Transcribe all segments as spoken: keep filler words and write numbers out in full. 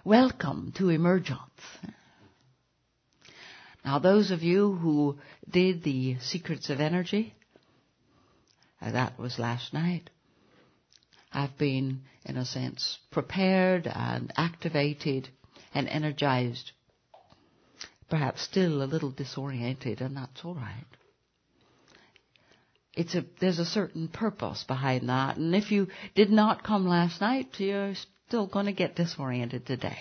Welcome to Emergence. Now, those of you who did the Secrets of Energy, uh, that was last night, have been, in a sense, prepared and activated and energized, perhaps still a little disoriented, and that's all right. It's a, there's a certain purpose behind that, and if you did not come last night, you're still going to get disoriented today.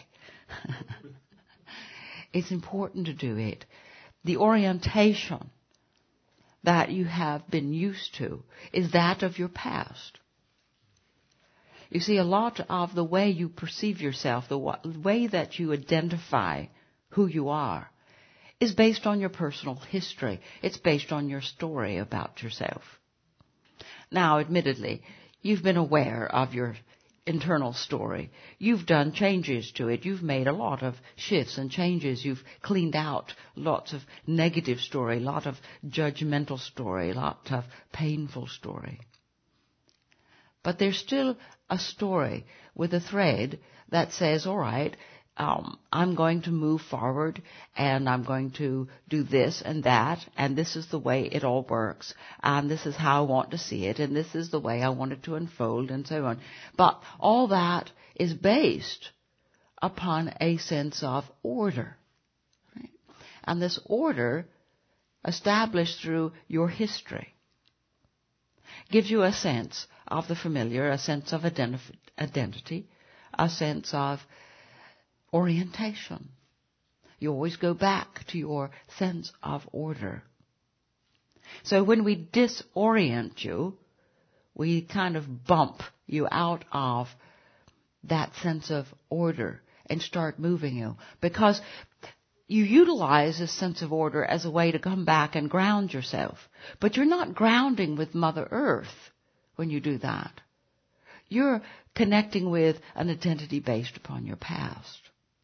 It's important to do it. The orientation that you have been used to is that of your past. You see, a lot of the way you perceive yourself, the way that you identify who you are, is based on your personal history. It's based on your story about yourself. Now, admittedly, you've been aware of your internal story. You've done changes to it. You've made a lot of shifts and changes. You've cleaned out lots of negative story, a lot of judgmental story, a lot of painful story. But there's still a story with a thread that says, all right, um, I'm going to move forward and I'm going to do this and that, and this is the way it all works, and this is how I want to see it, and this is the way I want it to unfold, and so on. But all that is based upon a sense of order. Right? And this order, established through your history, gives you a sense of the familiar, a sense of identif- identity, a sense of orientation. You always go back to your sense of order. So when we disorient you, we kind of bump you out of that sense of order and start moving you, because you utilize this sense of order as a way to come back and ground yourself. But you're not grounding with Mother Earth when you do that. You're connecting with an identity based upon your past.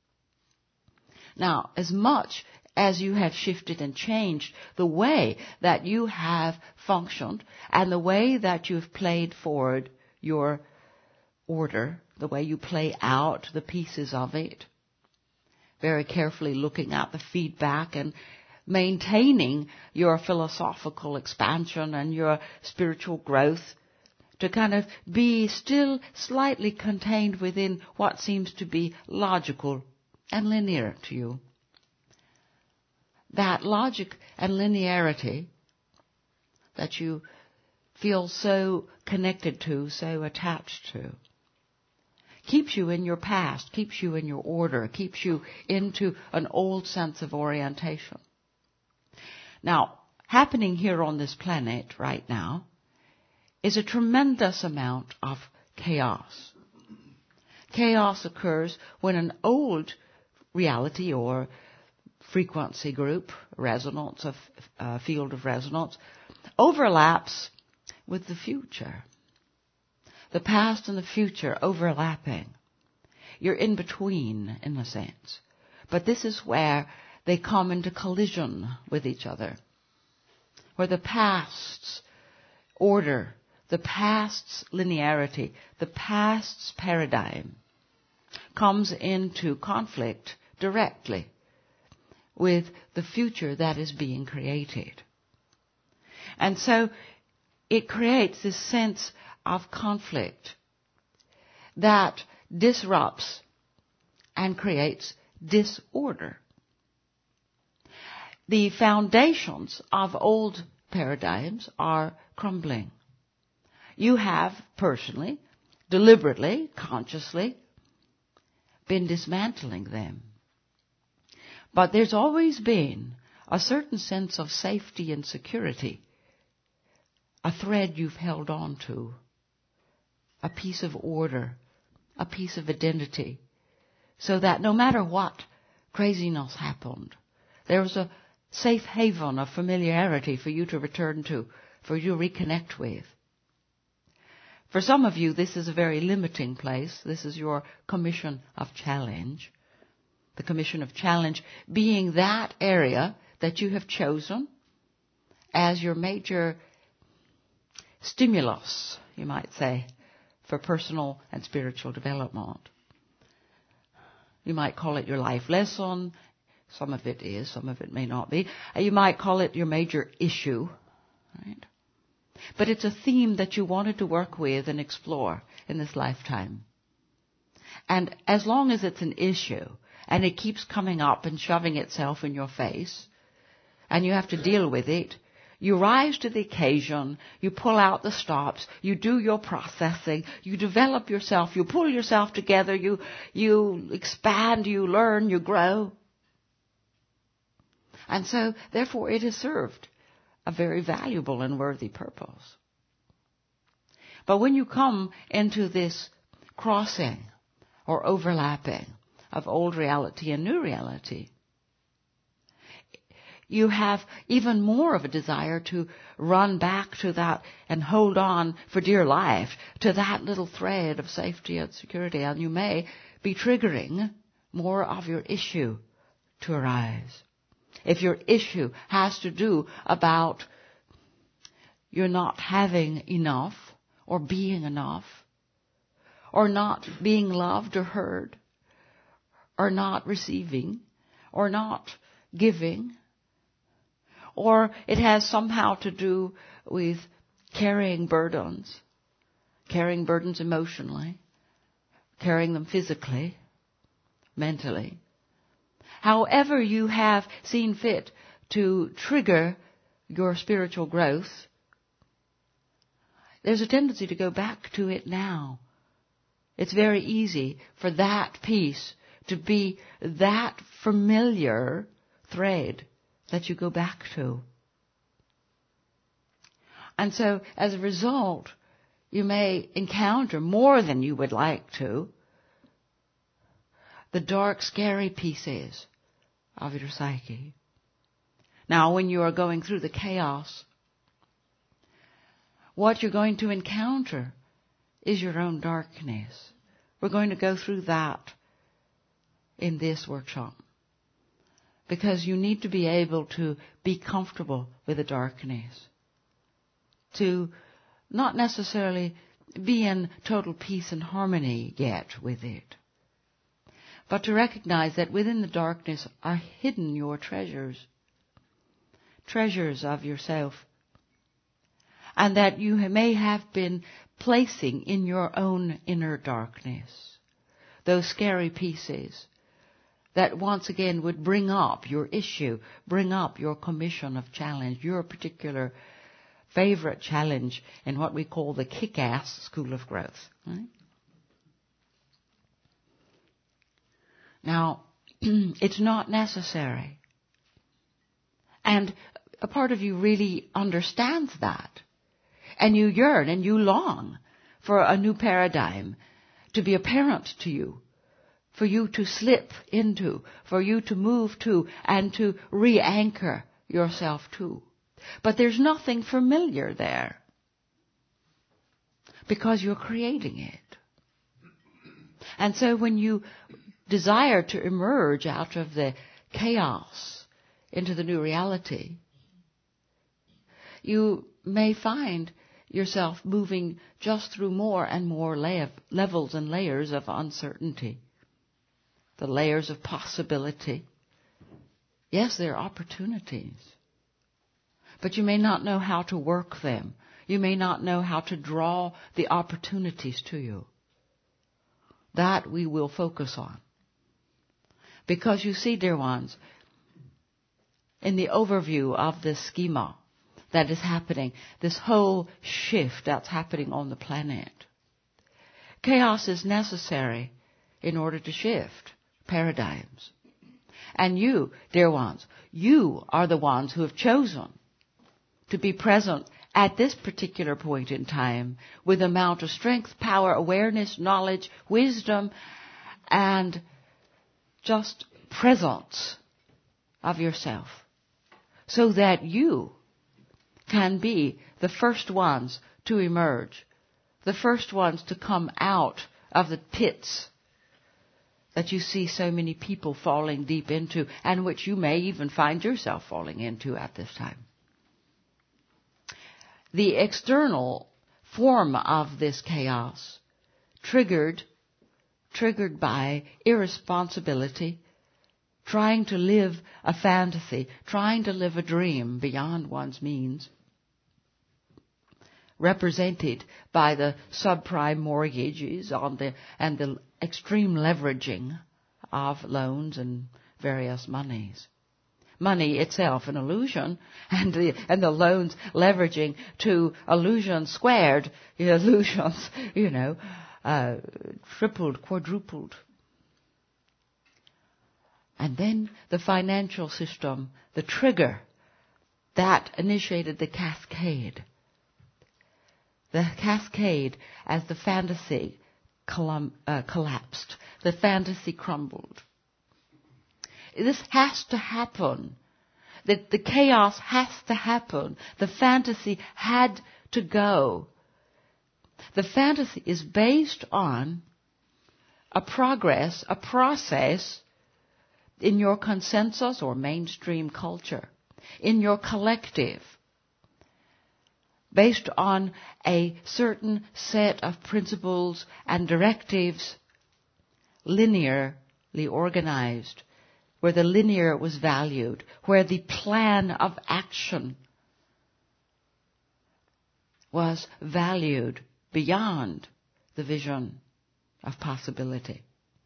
Now, as much as you have shifted and changed the way that you have functioned and the way that you've played forward your order, the way you play out the pieces of it, very carefully looking at the feedback and maintaining your philosophical expansion and your spiritual growth to kind of be still slightly contained within what seems to be logical and linear to you. That logic and linearity that you feel so connected to, so attached to, keeps you in your past, keeps you in your order, keeps you into an old sense of orientation. Now, happening here on this planet right now is a tremendous amount of chaos. Chaos occurs when an old reality or frequency group, resonance of uh, field of resonance, overlaps with the future. The past and the future overlapping. You're in between, in a sense. But this is where they come into collision with each other. Where the past's order, the past's linearity, the past's paradigm comes into conflict directly with the future that is being created. And so it creates this sense of conflict that disrupts and creates disorder. The foundations of old paradigms are crumbling. You have personally, deliberately, consciously been dismantling them. But there's always been a certain sense of safety and security, a thread you've held on to, a piece of order, a piece of identity, so that no matter what craziness happened, there was a safe haven of familiarity for you to return to, for you to reconnect with. For some of you, this is a very limiting place. This is your commission of challenge. The commission of challenge being that area that you have chosen as your major stimulus, you might say, for personal and spiritual development. You might call it your life lesson. Some of it is, some of it may not be. You might call it your major issue, right? But it's a theme that you wanted to work with and explore in this lifetime. And as long as it's an issue, and it keeps coming up and shoving itself in your face, and you have to deal with it, you rise to the occasion, you pull out the stops, you do your processing, you develop yourself, you pull yourself together, you, you expand, you learn, you grow. And so, therefore, it has served a very valuable and worthy purpose. But when you come into this crossing or overlapping of old reality and new reality, you have even more of a desire to run back to that and hold on for dear life to that little thread of safety and security. And you may be triggering more of your issue to arise. If your issue has to do about you're not having enough or being enough, or not being loved or heard, or not receiving, or not giving, or it has somehow to do with carrying burdens, carrying burdens emotionally, carrying them physically, mentally. However you have seen fit to trigger your spiritual growth, there's a tendency to go back to it now. It's very easy for that piece to be that familiar thread that you go back to. And so, as a result, you may encounter more than you would like to the dark, scary pieces of your psyche. Now, when you are going through the chaos, what you're going to encounter is your own darkness. We're going to go through that in this workshop, because you need to be able to be comfortable with the darkness, to not necessarily be in total peace and harmony yet with it, but to recognize that within the darkness are hidden your treasures, treasures of yourself, and that you may have been placing in your own inner darkness those scary pieces that once again would bring up your issue, bring up your commission of challenge, your particular favorite challenge in what we call the kick-ass school of growth. Right? Now, it's not necessary. And a part of you really understands that. And you yearn and you long for a new paradigm to be apparent to you, for you to slip into, for you to move to, and to re-anchor yourself to. But there's nothing familiar there, because you're creating it. And so when you desire to emerge out of the chaos into the new reality, you may find yourself moving just through more and more la- levels and layers of uncertainty, the layers of possibility. Yes, there are opportunities, but you may not know how to work them. You may not know how to draw the opportunities to you. That we will focus on. Because you see, dear ones, in the overview of this schema that is happening, this whole shift that's happening on the planet, chaos is necessary in order to shift paradigms. And you, dear ones, you are the ones who have chosen to be present at this particular point in time with the amount of strength, power, awareness, knowledge, wisdom, and just presence of yourself, so that you can be the first ones to emerge, the first ones to come out of the pits that you see so many people falling deep into, and which you may even find yourself falling into at this time. The external form of this chaos triggered triggered by irresponsibility, trying to live a fantasy, trying to live a dream beyond one's means, represented by the subprime mortgages on the, and the extreme leveraging of loans and various monies. Money itself an illusion, and the, and the loans leveraging to illusion squared, illusions, you know, uh, tripled, quadrupled. And then the financial system, the trigger, that initiated the cascade. The cascade as the fantasy collum, uh, collapsed, the fantasy crumbled. This has to happen. The, the chaos has to happen. The fantasy had to go. The fantasy is based on a progress, a process in your consensus or mainstream culture, in your collective, based on a certain set of principles and directives, linearly organized, where the linear was valued, where the plan of action was valued beyond the vision of possibility.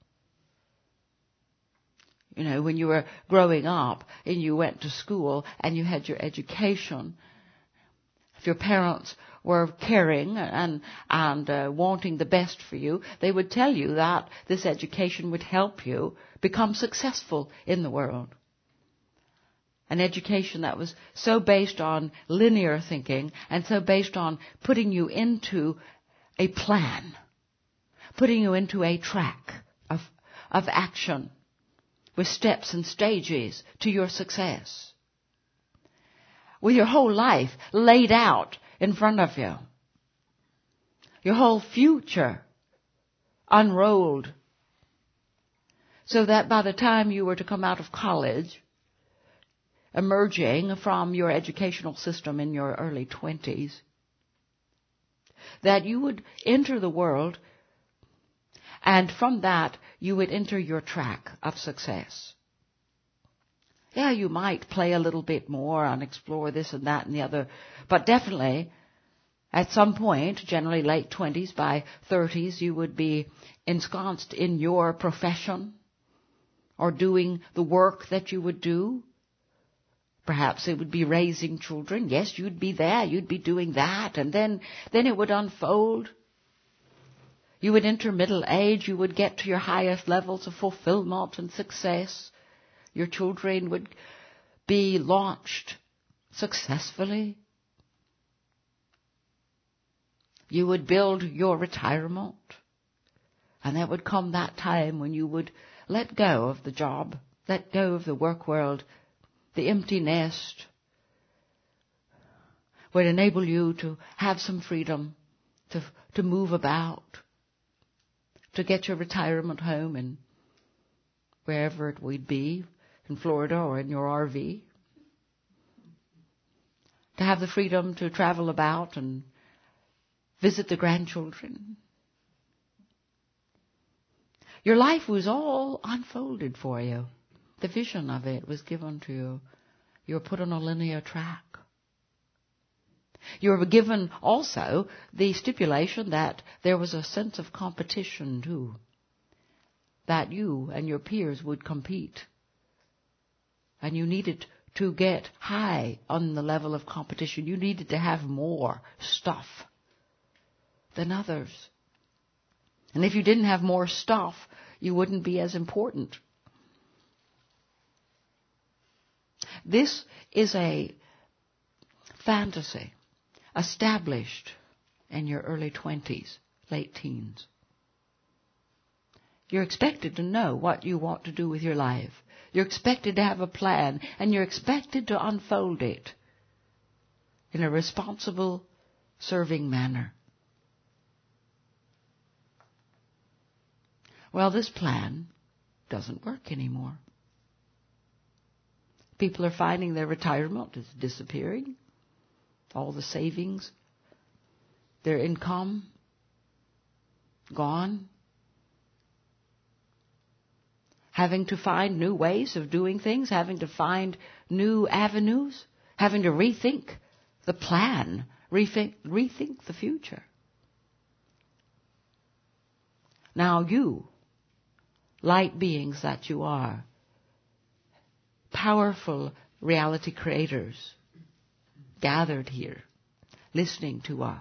You know, when you were growing up and you went to school and you had your education, if your parents were caring and, and uh, wanting the best for you, they would tell you that this education would help you become successful in the world. An education that was so based on linear thinking and so based on putting you into a plan, putting you into a track of, of action with steps and stages to your success, with your whole life laid out in front of you, your whole future unrolled, so that by the time you were to come out of college, emerging from your educational system in your early twenties, that you would enter the world, and from that you would enter your track of success. Yeah, you might play a little bit more and explore this and that and the other, but definitely at some point, generally late twenties, by thirties, you would be ensconced in your profession or doing the work that you would do. Perhaps it would be raising children. Yes, you'd be there. You'd be doing that. And then, then it would unfold. You would enter middle age. You would get to your highest levels of fulfillment and success. Your children would be launched successfully. You would build your retirement. And there would come that time when you would let go of the job, let go of the work world. The empty nest would enable you to have some freedom, to to move about, to get your retirement home in wherever it would be, in Florida or in your R V, to have the freedom to travel about and visit the grandchildren. Your life was all unfolded for you. The vision of it was given to you. You were put on a linear track. You were given also the stipulation that there was a sense of competition too, that you and your peers would compete. And you needed to get high on the level of competition. You needed to have more stuff than others. And if you didn't have more stuff, you wouldn't be as important. This is a fantasy established in your early twenties, late teens. You're expected to know what you want to do with your life. You're expected to have a plan, and you're expected to unfold it in a responsible, serving manner. Well, this plan doesn't work anymore. People are finding their retirement is disappearing. All the savings, their income, gone. having to find new ways of doing things, having to find new avenues, having to rethink the plan, rethink, rethink the future. Now you, light beings that you are, powerful reality creators, gathered here, listening to us,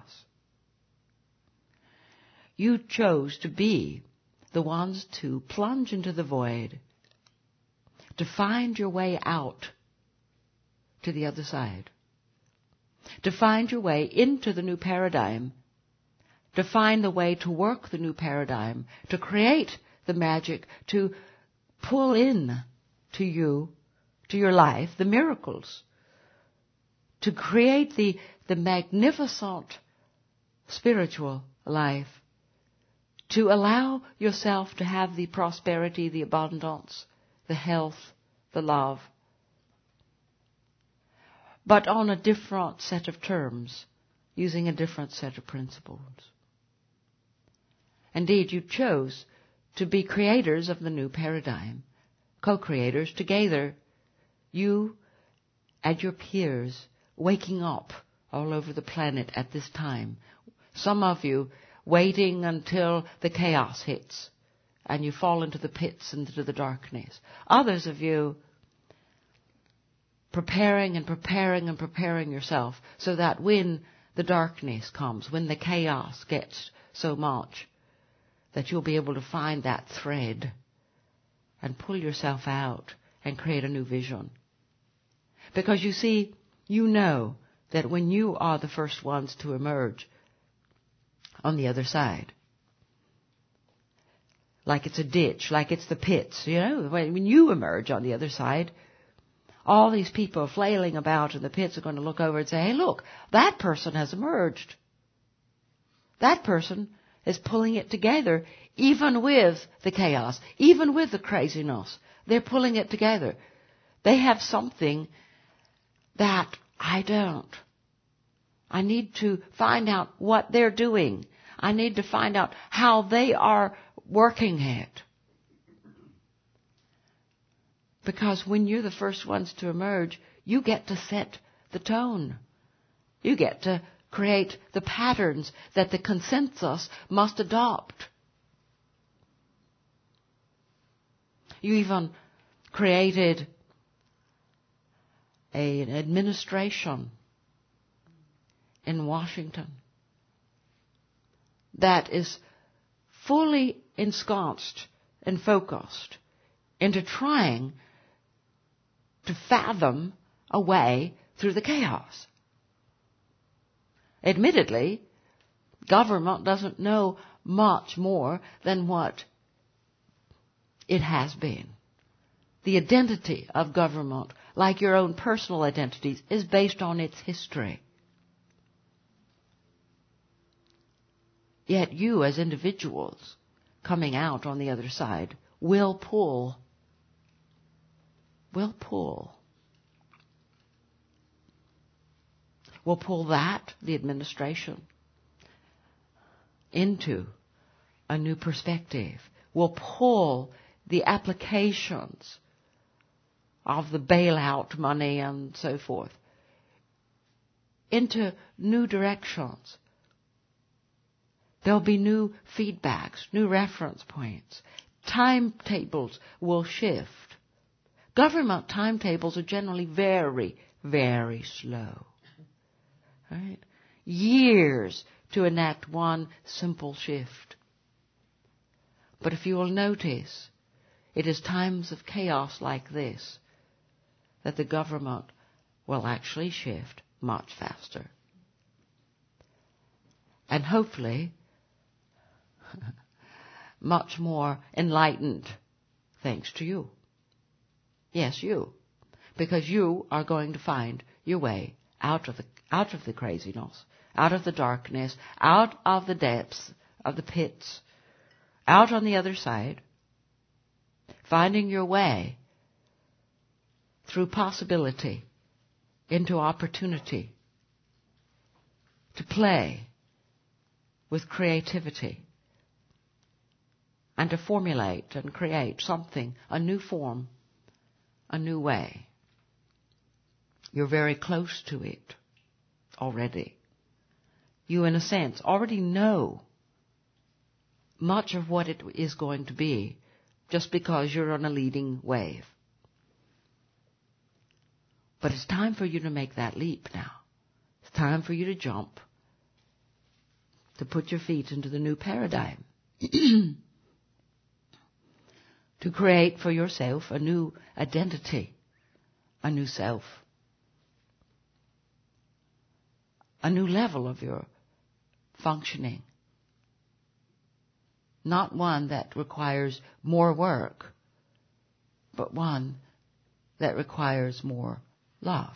you chose to be the ones to plunge into the void, to find your way out to the other side, to find your way into the new paradigm, to find the way to work the new paradigm, to create the magic, to pull in to you, to your life, the miracles, to create the, the magnificent spiritual life, to allow yourself to have the prosperity, the abundance, the health, the love, but on a different set of terms, using a different set of principles. Indeed, you chose to be creators of the new paradigm, co-creators together, you and your peers, waking up all over the planet at this time. Some of you waiting until the chaos hits and you fall into the pits and into the darkness. Others of you preparing and preparing and preparing yourself so that when the darkness comes, when the chaos gets so much, that you'll be able to find that thread and pull yourself out and create a new vision. Because you see, you know that when you are the first ones to emerge on the other side, like it's a ditch, like it's the pits, you know, when you emerge on the other side, all these people flailing about in the pits are going to look over and say, hey, look, that person has emerged. That person is pulling it together, even with the chaos, even with the craziness. They're pulling it together. They have something that I don't. I need to find out what they're doing. I need to find out how they are working it. Because when you're the first ones to emerge, you get to set the tone. You get to create the patterns that the consensus must adopt. You even created a, an administration in Washington that is fully ensconced and focused into trying to fathom a way through the chaos. Admittedly, government doesn't know much more than what it has been. The identity of government, like your own personal identities, is based on its history. Yet you, as individuals, coming out on the other side, will pull, will pull. Will pull that, the administration, into a new perspective. Will pull the applications of the bailout money and so forth into new directions. There'll be new feedbacks, new reference points. Timetables will shift. Government timetables are generally very, very slow. Right? Years to enact one simple shift. But if you will notice, it is times of chaos like this that the government will actually shift much faster. And hopefully, much more enlightened, thanks to you. Yes, you. Because you are going to find your way out of the out of the craziness, out of the darkness, out of the depths of the pits, out on the other side, finding your way through possibility into opportunity to play with creativity, and to formulate and create something, a new form, a new way. You're very close to it already. You, in a sense, already know much of what it is going to be just because you're on a leading wave. But it's time for you to make that leap now. It's time for you to jump, to put your feet into the new paradigm, to create for yourself a new identity, a new self, a new level of your functioning. Not one that requires more work, but one that requires more love.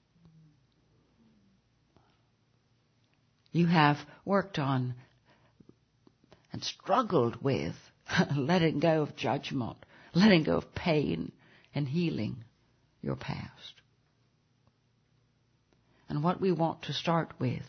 You have worked on and struggled with letting go of judgment, letting go of pain, and healing your past. And what we want to start with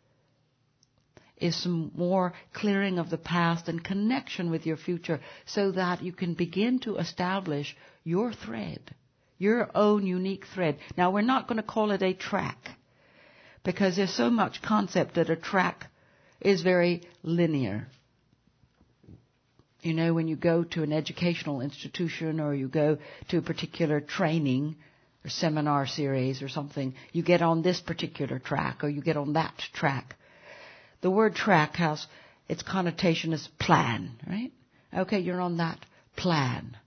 is some more clearing of the past and connection with your future so that you can begin to establish your thread, your own unique thread. Now, we're not going to call it a track because there's so much concept that a track is very linear. You know, when you go to an educational institution or you go to a particular training or seminar series or something, you get on this particular track or you get on that track. The word track has its connotation as plan, right? Okay, you're on that plan.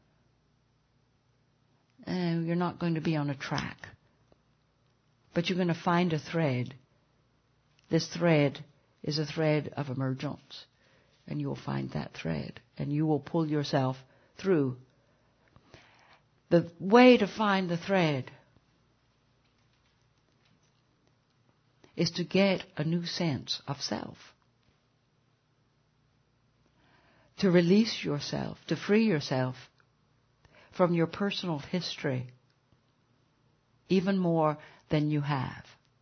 Uh, you're not going to be on a track. But you're going to find a thread. This thread is a thread of emergence. And you will find that thread. And you will pull yourself through. The way to find the thread is to get a new sense of self. To release yourself, to free yourself from your personal history, even more than you have.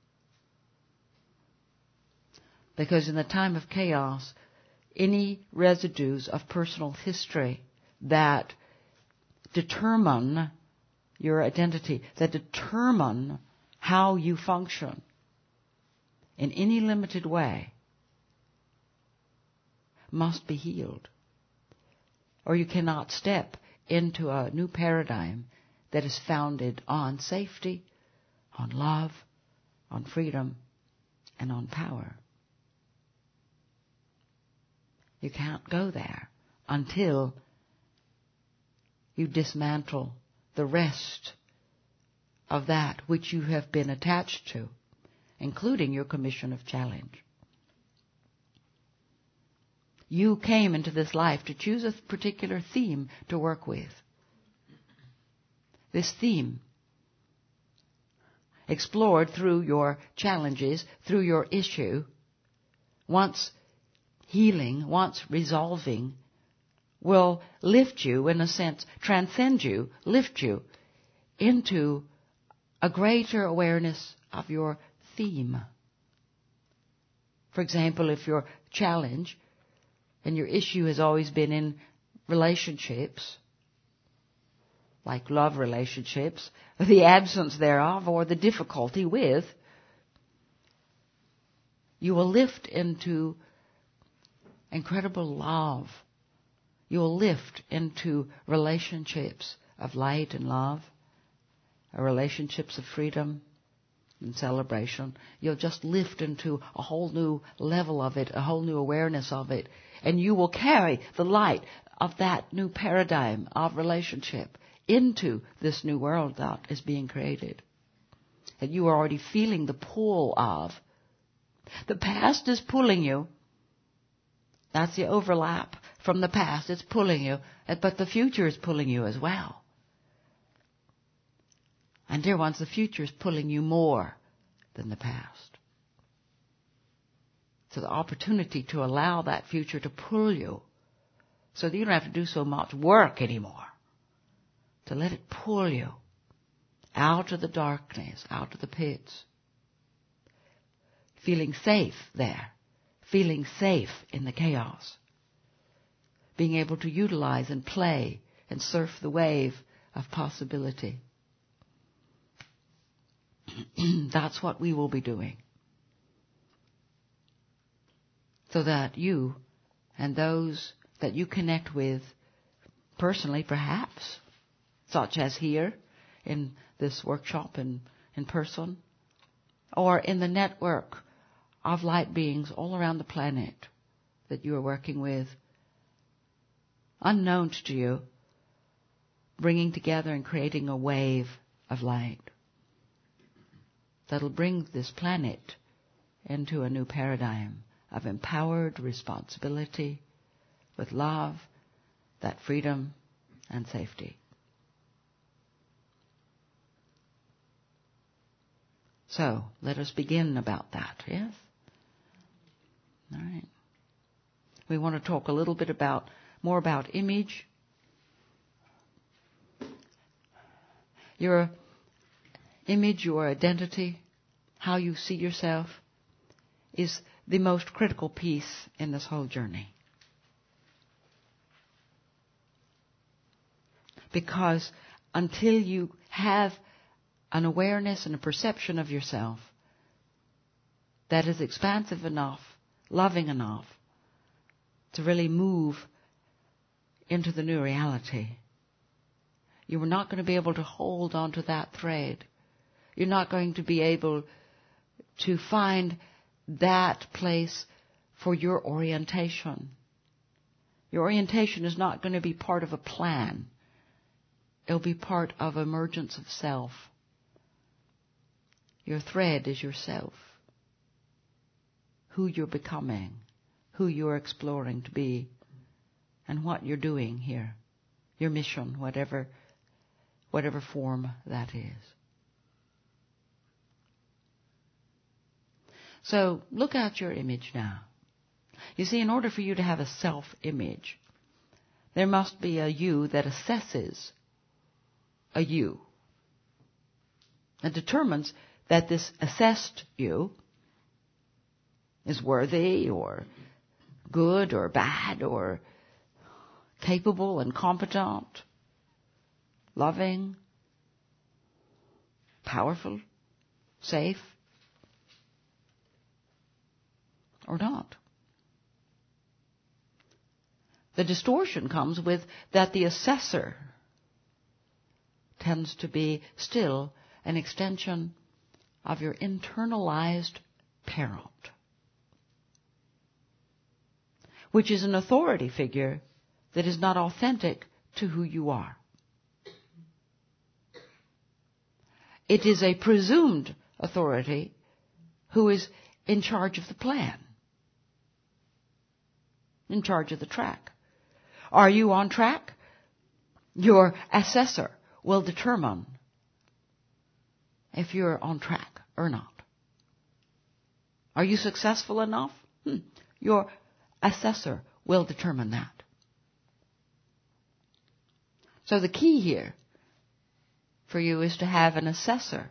Because in the time of chaos, any residues of personal history that determine your identity, that determine how you function, in any limited way, must be healed. Or you cannot step into a new paradigm that is founded on safety, on love, on freedom, and on power. You can't go there until you dismantle the rest of that which you have been attached to, including your commission of challenge. You came into this life to choose a particular theme to work with. This theme, explored through your challenges, through your issue, once healing, once resolving, will lift you, in a sense, transcend you, lift you into a greater awareness of your theme. For example, if your challenge and your issue has always been in relationships, like love relationships, the absence thereof or the difficulty with, you will lift into incredible love. You will lift into relationships of light and love, relationships of freedom and celebration. You'll just lift into a whole new level of it, a whole new awareness of it. And you will carry the light of that new paradigm of relationship into this new world that is being created. And you are already feeling the pull of. The past is pulling you. That's the overlap from the past. It's pulling you. But the future is pulling you as well. And dear ones, the future is pulling you more than the past. So the opportunity to allow that future to pull you so that you don't have to do so much work anymore. To let it pull you out of the darkness, out of the pits. Feeling safe there. Feeling safe in the chaos. being able to utilize and play and surf the wave of possibility. That's what we will be doing. So that you and those that you connect with personally, perhaps, such as here in this workshop in, in person, or in the network of light beings all around the planet that you are working with, unknown to you, bringing together and creating a wave of light that'll bring this planet into a new paradigm of empowered responsibility with love, that freedom and safety. So, let us begin about that, yes? All right. We want to talk a little bit about, more about image. Your image, your identity, how you see yourself, is the most critical piece in this whole journey. Because until you have an awareness and a perception of yourself that is expansive enough, loving enough, to really move into the new reality, you are not going to be able to hold on to that thread. You're not going to be able to find that place for your orientation. Your orientation is not going to be part of a plan. It'll be part of emergence of self. Your thread is yourself. Who you're becoming, who you're exploring to be, and what you're doing here. Your mission, whatever, whatever form that is. So look at your image now. You see, in order for you to have a self-image, there must be a you that assesses a you and determines that this assessed you is worthy or good or bad or capable and competent, loving, powerful, safe, or not. The distortion comes with that the assessor tends to be still an extension of your internalized parent, which is an authority figure that is not authentic to who you are. It is a presumed authority who is in charge of the plan, in charge of the track. Are you on track? Your assessor will determine if you're on track or not. Are you successful enough? Hmm. Your assessor will determine that. So the key here for you is to have an assessor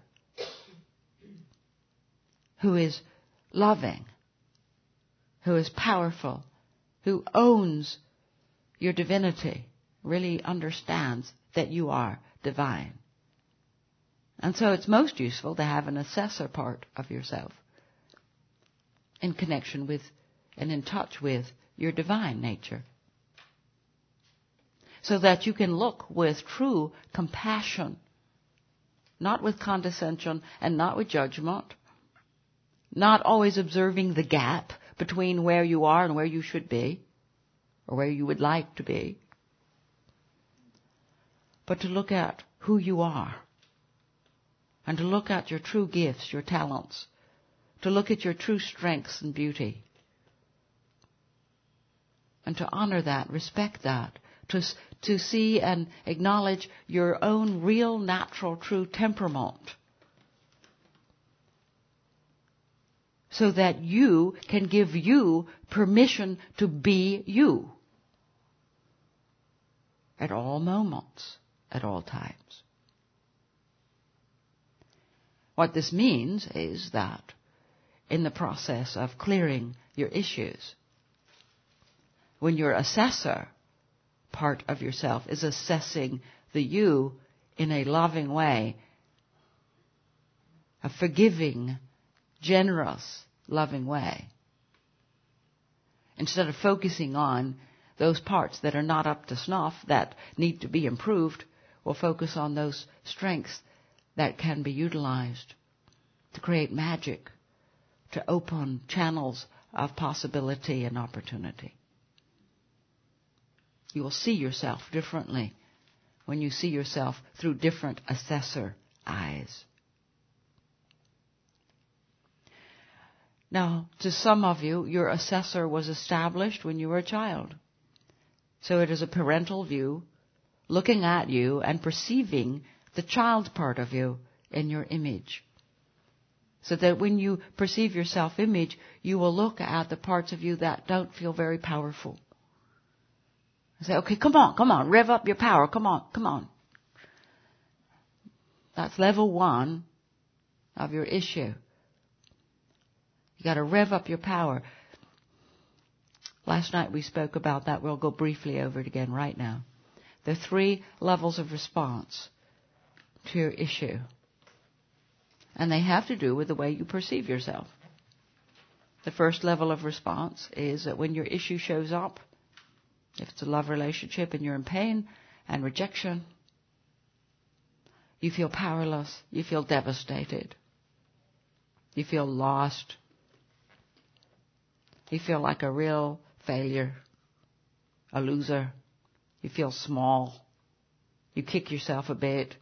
who is loving, who is powerful, who owns your divinity, really understands that you are divine. And so it's most useful to have an assessor part of yourself in connection with and in touch with your divine nature, so that you can look with true compassion, not with condescension and not with judgment, not always observing the gap between where you are and where you should be, or where you would like to be, but to look at who you are, and to look at your true gifts, your talents, to look at your true strengths and beauty, and to honor that, respect that, to, to see and acknowledge your own real, natural, true temperament, so that you can give you permission to be you at all moments, at all times. What this means is that in the process of clearing your issues, when your assessor part of yourself is assessing the you in a loving way, a forgiving, generous, loving way. Instead of focusing on those parts that are not up to snuff, that need to be improved, we'll focus on those strengths that can be utilized to create magic, to open channels of possibility and opportunity. You will see yourself differently when you see yourself through different assessor eyes. Now, to some of you, your assessor was established when you were a child. So it is a parental view, looking at you and perceiving the child part of you in your image. So that when you perceive your self-image, you will look at the parts of you that don't feel very powerful. Say, okay, come on, come on, rev up your power, come on, come on. That's level one of your issue. You got to rev up your power. Last night we spoke about that. We'll go briefly over it again right now. There are three levels of response to your issue. And they have to do with the way you perceive yourself. The first level of response is that when your issue shows up, if it's a love relationship and you're in pain and rejection, you feel powerless, you feel devastated, you feel lost, you feel like a real failure, a loser, you feel small, you kick yourself a bit,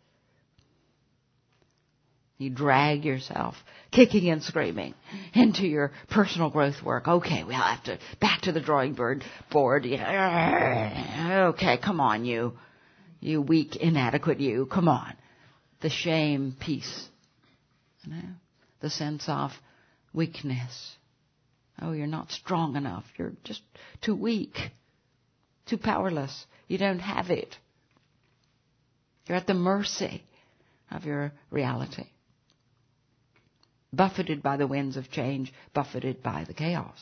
you drag yourself, kicking and screaming, into your personal growth work. Okay, we'll have to, back to the drawing board, board. Okay, come on, you. You weak, inadequate you. Come on. The shame piece. You know? The sense of weakness. Oh, you're not strong enough. You're just too weak. Too powerless. You don't have it. You're at the mercy of your reality. Buffeted by the winds of change, buffeted by the chaos.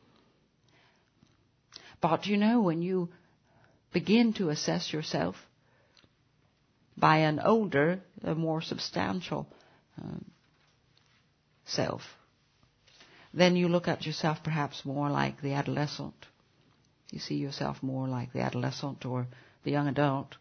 But you know, when you begin to assess yourself by an older, a more substantial um, self, then you look at yourself perhaps more like the adolescent. You see yourself more like the adolescent or the young adult.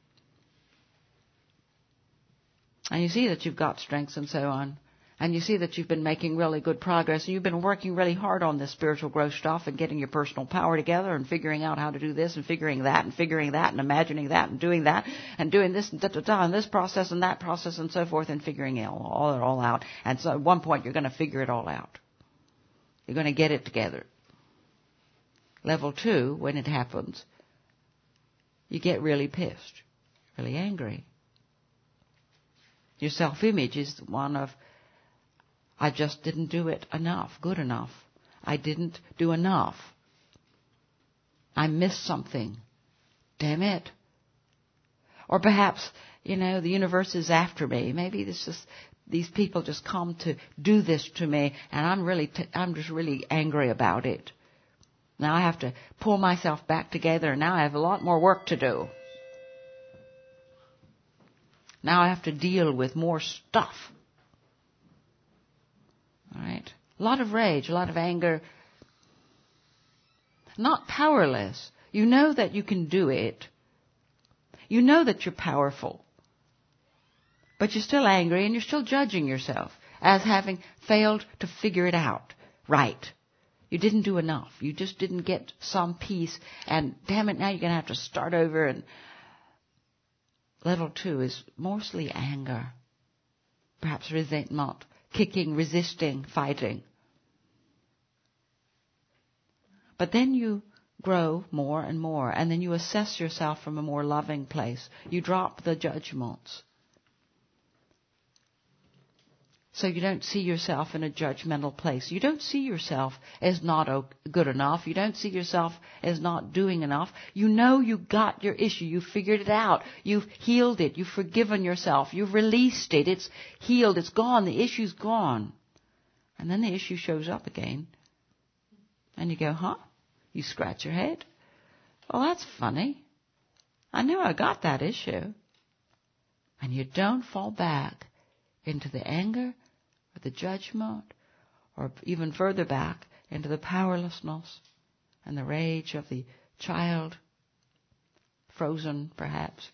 And you see that you've got strengths and so on. And you see that you've been making really good progress. And you've been working really hard on this spiritual growth stuff and getting your personal power together and figuring out how to do this and figuring that and figuring that and imagining that and doing that and doing this and da-da-da and this process and that process and so forth and figuring it all, all, all out. And so at one point you're going to figure it all out. You're going to get it together. Level two, when it happens, you get really pissed, really angry. Your self-image is one of, I just didn't do it enough, good enough. I didn't do enough. I missed something. Damn it. Or perhaps, you know, the universe is after me. Maybe this is, these people just come to do this to me, and I'm really, t- I'm just really angry about it. Now I have to pull myself back together, and now I have a lot more work to do. Now I have to deal with more stuff. All right? A lot of rage, a lot of anger. Not powerless. You know that you can do it. You know that you're powerful. But you're still angry and you're still judging yourself as having failed to figure it out right. You didn't do enough. You just didn't get some piece. And damn it, now you're going to have to start over. And level two is mostly anger. Perhaps resentment. Kicking, resisting, fighting. But then you grow more and more, and then you assess yourself from a more loving place. You drop the judgments. So you don't see yourself in a judgmental place. You don't see yourself as not good enough. You don't see yourself as not doing enough. You know you got your issue. You figured it out. You've healed it. You've forgiven yourself. You've released it. It's healed. It's gone. The issue's gone. And then the issue shows up again. And you go, huh? You scratch your head. Well, that's funny. I know I got that issue. And you don't fall back into the anger or the judgment or even further back into the powerlessness and the rage of the child, frozen perhaps,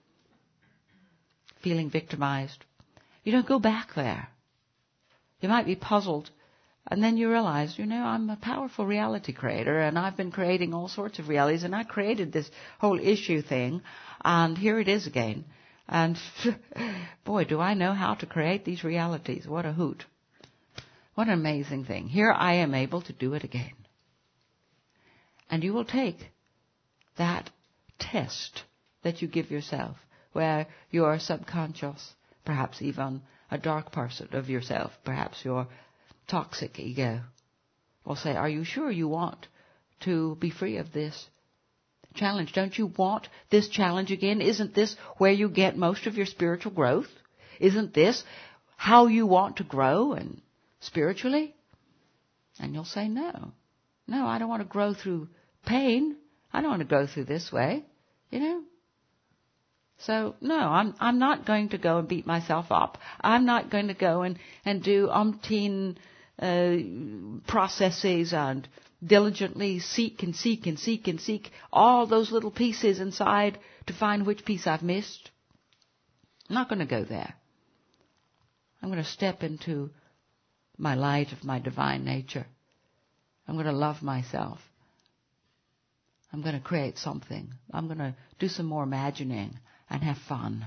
feeling victimized. You don't go back there. You might be puzzled, and then you realize, you know, I'm a powerful reality creator, and I've been creating all sorts of realities, and I created this whole issue thing, and here it is again. And boy, do I know how to create these realities. What a hoot. What an amazing thing. Here I am able to do it again. And you will take that test that you give yourself, where your subconscious, perhaps even a dark person of yourself, perhaps your toxic ego, will say, are you sure you want to be free of this challenge? Don't you want this challenge again? Isn't this where you get most of your spiritual growth? Isn't this how you want to grow and spiritually? And you'll say, no. No, I don't want to grow through pain. I don't want to go through this way, you know. So, no, I'm I'm not going to go and beat myself up. I'm not going to go and, and do umpteen uh, processes and diligently seek and seek and seek and seek all those little pieces inside to find which piece I've missed. I'm not going to go there. I'm going to step into my light of my divine nature. I'm going to love myself. I'm going to create something. I'm going to do some more imagining and have fun.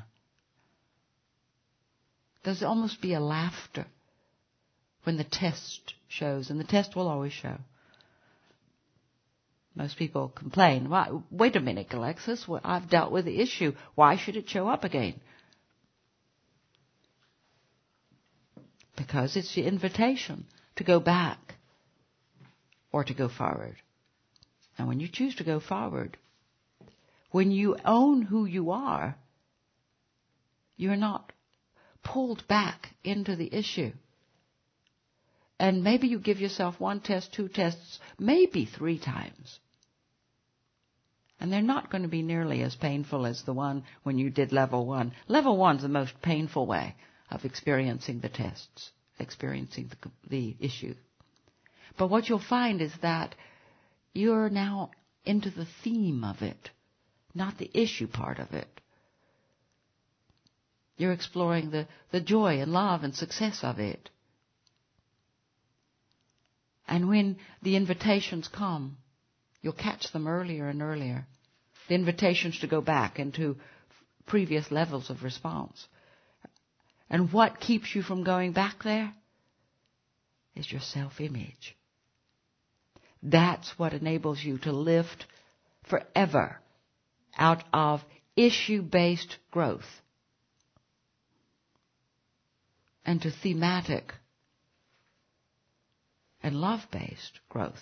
There's almost be a laughter when the test shows, and the test will always show. Most people complain, well, wait a minute, Alexis, well, I've dealt with the issue. Why should it show up again? Because it's the invitation to go back or to go forward. And when you choose to go forward, when you own who you are, you're not pulled back into the issue. And maybe you give yourself one test, two tests, maybe three times. And they're not going to be nearly as painful as the one when you did level one. Level one's the most painful way of experiencing the tests, experiencing the, the issue. But what you'll find is that you're now into the theme of it, not the issue part of it. You're exploring the, the joy and love and success of it. And when the invitations come, you'll catch them earlier and earlier. The invitations to go back into previous levels of response. And what keeps you from going back there is your self-image. That's what enables you to lift forever out of issue-based growth and to thematic and love-based growth.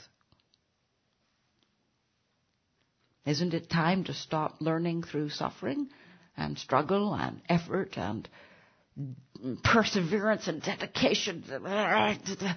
Isn't it time to stop learning through suffering and struggle and effort and perseverance and dedication to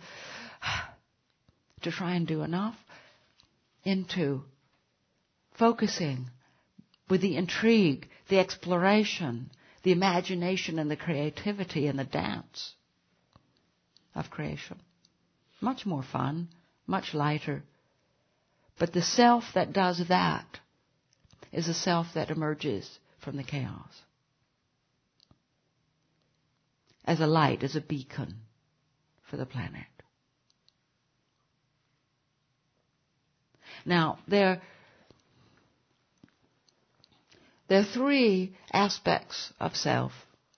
try and do enough? Into focusing with the intrigue, the exploration, the imagination and the creativity and the dance of creation. Much more fun, much lighter. But the self that does that is a self that emerges from the chaos as a light, as a beacon for the planet. Now, there, there are three aspects of self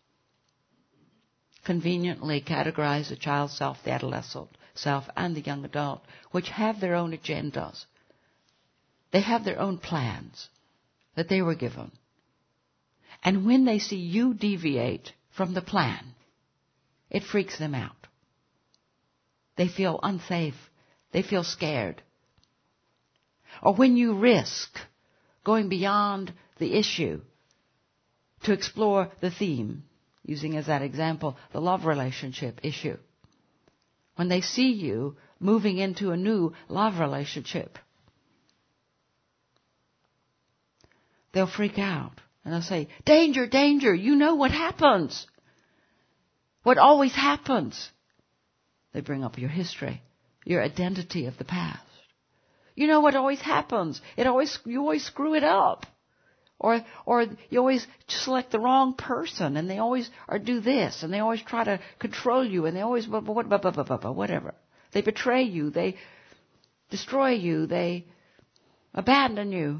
conveniently categorized: the child self, the adolescent self, and the young adult, which have their own agendas. They have their own plans that they were given. And when they see you deviate from the plan, it freaks them out. They feel unsafe. They feel scared. Or when you risk going beyond the issue to explore the theme, using as that example the love relationship issue. When they see you moving into a new love relationship, they'll freak out. And they'll say, danger, danger, you know what happens. What always happens. They bring up your history, your identity of the past. You know what always happens. It always, you always screw it up. Or, or you always select the wrong person, and they always or do this, and they always try to control you, and they always, whatever. They betray you, they destroy you, they abandon you.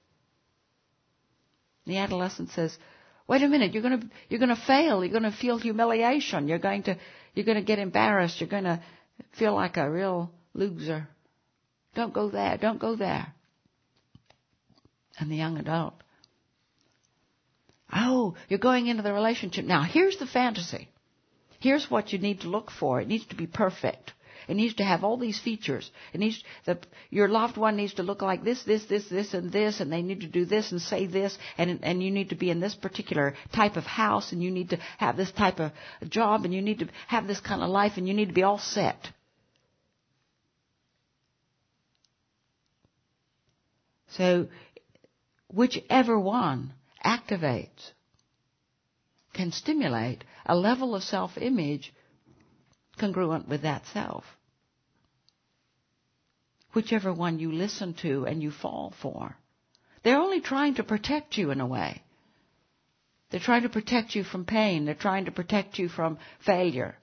The adolescent says, wait a minute, you're going to, you're going to fail, you're going to feel humiliation, you're going to, you're going to get embarrassed, you're going to feel like a real loser. Don't go there, don't go there. And the young adult, oh, you're going into the relationship. Now, here's the fantasy. Here's what you need to look for. It needs to be perfect. It needs to have all these features. It needs the, your loved one needs to look like this, this, this, this, and this, and they need to do this and say this, and and you need to be in this particular type of house, and you need to have this type of job, and you need to have this kind of life, and you need to be all set. So, whichever one activates can stimulate a level of self-image congruent with that self. Whichever one you listen to and you fall for. They're only trying to protect you in a way. They're trying to protect you from pain. They're trying to protect you from failure.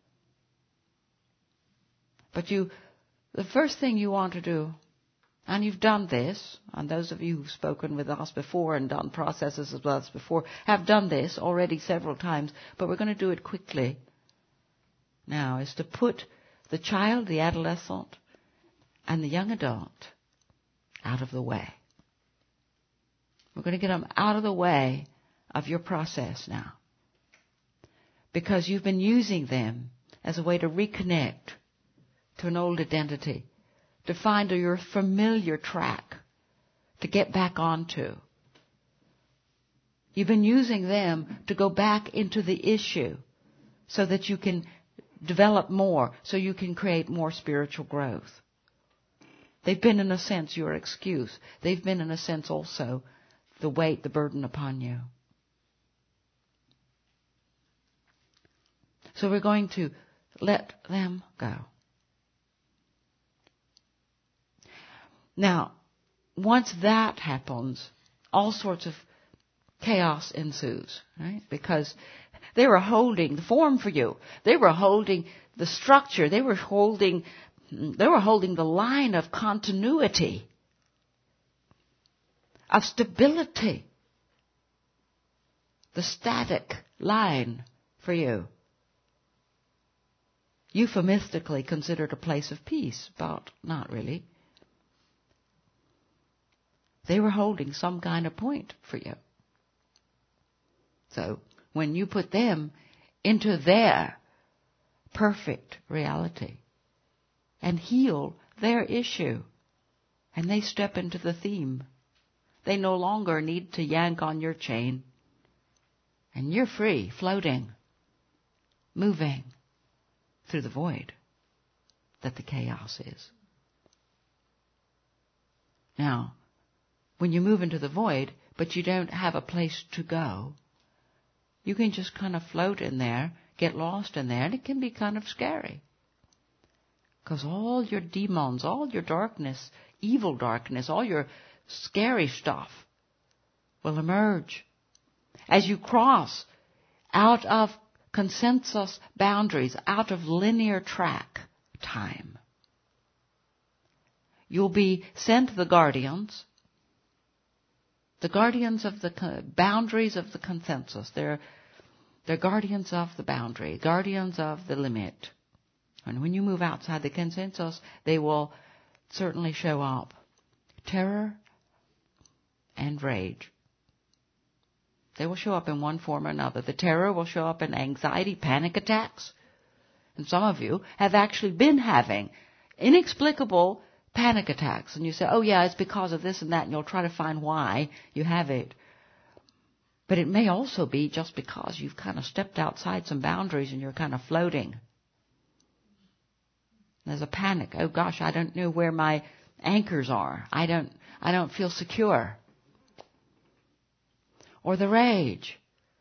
But you, the first thing you want to do, and you've done this, and those of you who've spoken with us before and done processes as well as before, have done this already several times, but we're going to do it quickly now, is to put the child, the adolescent, and the young adult out of the way. We're going to get them out of the way of your process now. Because you've been using them as a way to reconnect to an old identity, to find your familiar track to get back onto. You've been using them to go back into the issue so that you can develop more, so you can create more spiritual growth. They've been, in a sense, your excuse. They've been, in a sense, also the weight, the burden upon you. So we're going to let them go. Now, once that happens, all sorts of chaos ensues, right? Because they were holding the form for you. They were holding the structure. They were holding, they were holding the line of continuity, of stability, the static line for you. Euphemistically considered a place of peace, but not really. They were holding some kind of point for you. So, when you put them into their perfect reality and heal their issue, and they step into the theme, they no longer need to yank on your chain, and you're free, floating, moving through the void that the chaos is. Now, when you move into the void, but you don't have a place to go, you can just kind of float in there, get lost in there, and it can be kind of scary. Because all your demons, all your darkness, evil darkness, all your scary stuff will emerge as you cross out of consensus boundaries, out of linear track time. You'll be sent the guardians, the guardians of the boundaries of the consensus. They're, they're guardians of the boundary, guardians of the limit. And when you move outside the consensus, they will certainly show up. Terror and rage. They will show up in one form or another. The terror will show up in anxiety, panic attacks. And some of you have actually been having inexplicable panic attacks. And you say, oh yeah, it's because of this and that, and you'll try to find why you have it. But it may also be just because you've kind of stepped outside some boundaries and you're kind of floating. There's a panic. Oh gosh, I don't know where my anchors are. I don't, I don't feel secure. or the rage.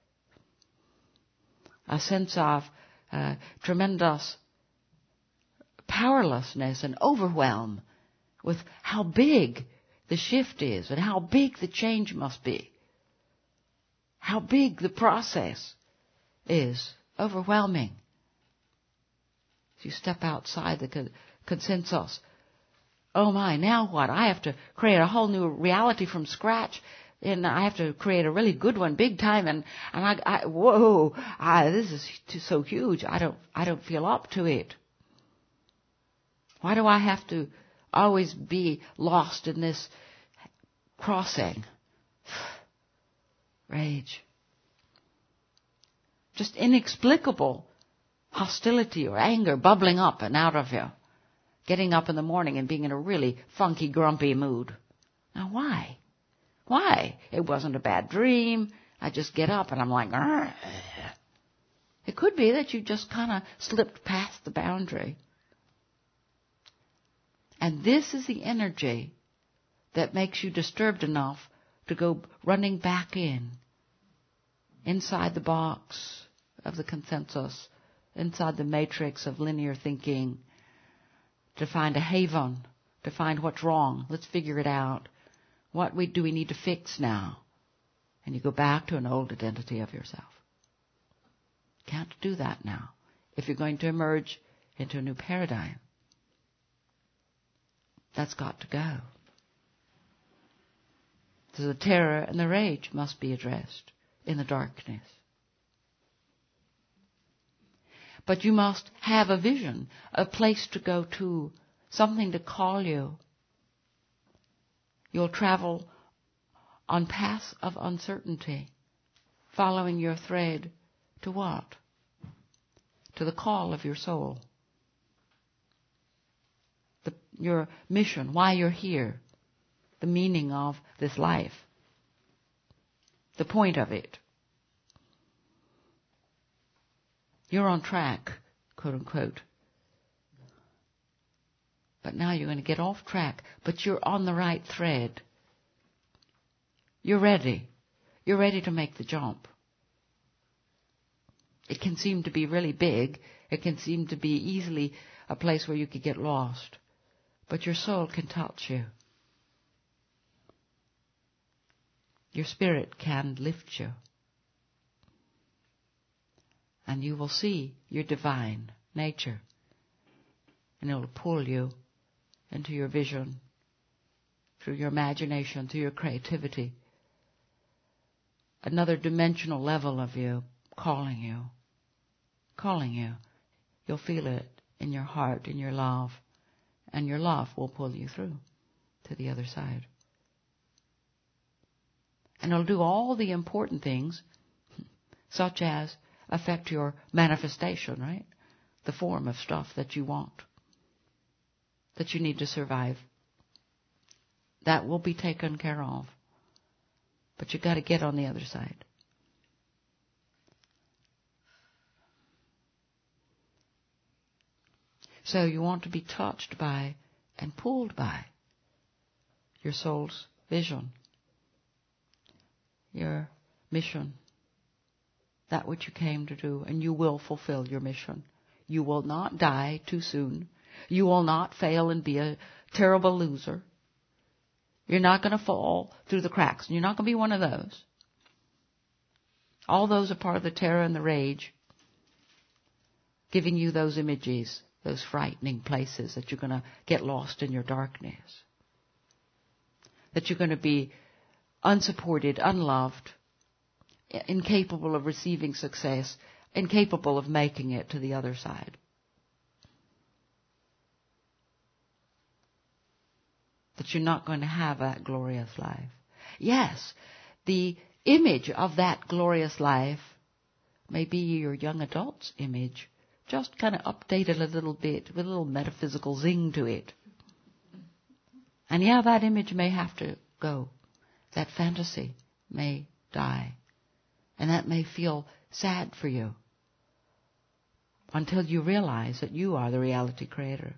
A sense of uh, tremendous powerlessness and overwhelm with how big the shift is and how big the change must be. How big the process is. Overwhelming. If you step outside the con- consensus, oh my, now what? I have to create a whole new reality from scratch, and I have to create a really good one, big time, and and I, I whoa, I, this is too, so huge. I don't, I don't feel up to it. Why do I have to always be lost in this crossing? Rage. Just inexplicable hostility or anger bubbling up and out of you. Getting up in the morning and being in a really funky, grumpy mood. Now why? Why? It wasn't a bad dream. I just get up and I'm like, argh. It could be that you just kind of slipped past the boundary. And this is the energy that makes you disturbed enough to go running back in, inside the box of the consensus, inside the matrix of linear thinking, to find a haven, to find what's wrong. Let's figure it out. What we, do we need to fix now? And you go back to an old identity of yourself. Can't do that now if you're going to emerge into a new paradigm. That's got to go. So the terror and the rage must be addressed in the darkness. But you must have a vision, a place to go to, something to call you. You'll travel on paths of uncertainty, following your thread to what? To the call of your soul. The, your mission, why you're here, the meaning of this life, the point of it. You're on track, quote unquote. But now you're going to get off track, but you're on the right thread. You're ready. You're ready to make the jump. It can seem to be really big. It can seem to be easily a place where you could get lost. But your soul can touch you. Your spirit can lift you. And you will see your divine nature. And it will pull you into your vision, through your imagination, through your creativity. Another dimensional level of you calling you. Calling you. You'll feel it in your heart, in your love. And your love will pull you through to the other side. And it'll do all the important things, such as affect your manifestation, right? The form of stuff that you want, that you need to survive. That will be taken care of. But you've got to get on the other side. So you want to be touched by and pulled by your soul's vision, your mission, that which you came to do, and you will fulfill your mission. You will not die too soon. You will not fail and be a terrible loser. You're not going to fall through the cracks. You're not going to be one of those. All those are part of the terror and the rage, giving you those images, those frightening places that you're going to get lost in your darkness, that you're going to be unsupported, unloved, incapable of receiving success, incapable of making it to the other side. That you're not going to have that glorious life. Yes, the image of that glorious life may be your young adult's image, just kind of updated a little bit with a little metaphysical zing to it. And yeah, that image may have to go. That fantasy may die. And that may feel sad for you until you realize that you are the reality creator.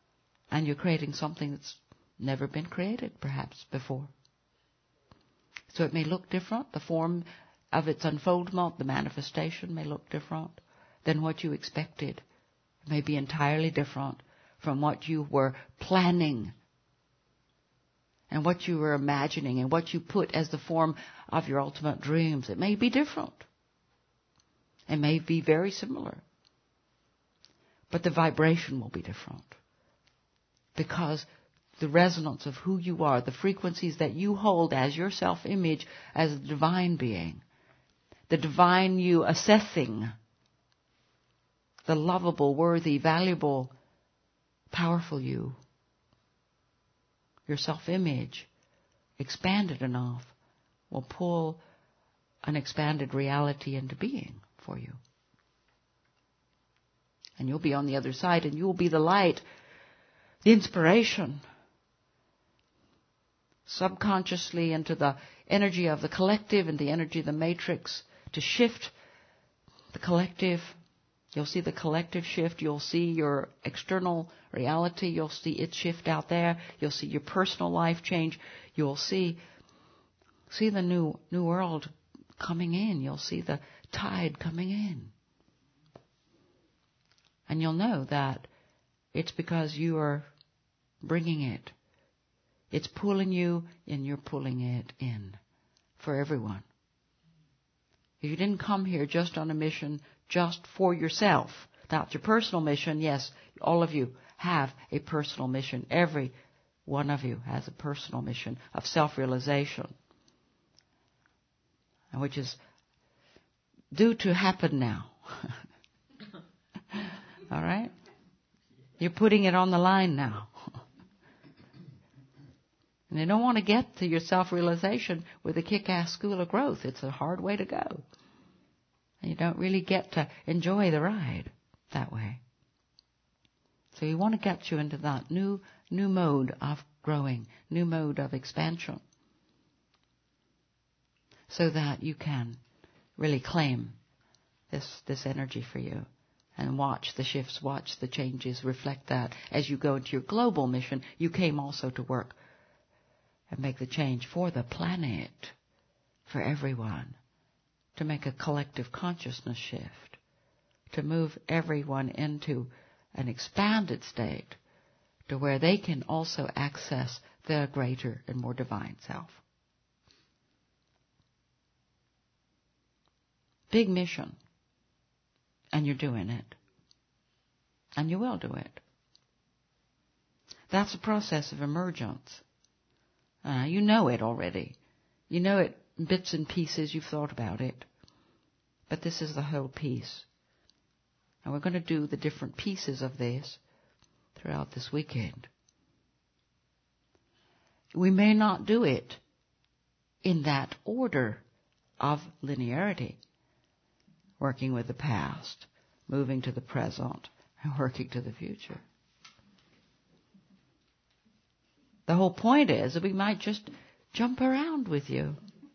And you're creating something that's never been created, perhaps, before. So it may look different. The form of its unfoldment, the manifestation may look different than what you expected. It may be entirely different from what you were planning and what you were imagining and what you put as the form of your ultimate dreams. It may be different. It may be very similar. But the vibration will be different. Because the resonance of who you are, the frequencies that you hold as your self-image, as a divine being, the divine you assessing, the lovable, worthy, valuable, powerful you, your self-image, expanded enough, will pull an expanded reality into being for you. And you'll be on the other side, and you'll be the light, the inspiration, subconsciously into the energy of the collective and the energy of the matrix to shift the collective. You'll see the collective shift. You'll see your external reality. You'll see it shift out there. You'll see your personal life change. You'll see see the new new world coming in. You'll see the tide coming in. And you'll know that it's because you are bringing it. It's pulling you, and you're pulling it in for everyone. You didn't come here just on a mission just for yourself. That's your personal mission. Yes, all of you have a personal mission. Every one of you has a personal mission of self-realization, which is due to happen now. All right? You're putting it on the line now. And you don't want to get to your self-realization with a kick-ass school of growth. It's a hard way to go. And you don't really get to enjoy the ride that way. So you want to get you into that new new mode of growing, new mode of expansion, so that you can really claim this this energy for you and watch the shifts, watch the changes, reflect that. As you go into your global mission, you came also to work and make the change for the planet, for everyone, to make a collective consciousness shift, to move everyone into an expanded state to where they can also access their greater and more divine self. Big mission. And you're doing it. And you will do it. That's a process of emergence. Uh, you know it already. You know it in bits and pieces. You've thought about it. But this is the whole piece. And we're going to do the different pieces of this throughout this weekend. We may not do it in that order of linearity. Working with the past, moving to the present, and working to the future. The whole point is that we might just jump around with you.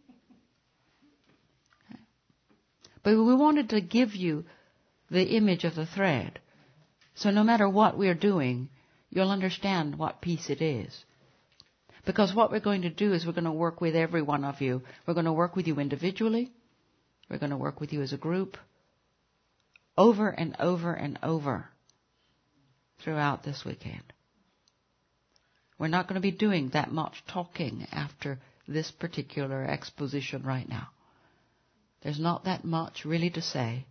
But we wanted to give you the image of the thread. So no matter what we're doing, you'll understand what piece it is. Because what we're going to do is we're going to work with every one of you. We're going to work with you individually. We're going to work with you as a group over and over and over throughout this weekend. We're not going to be doing that much talking after this particular exposition right now. There's not that much really to say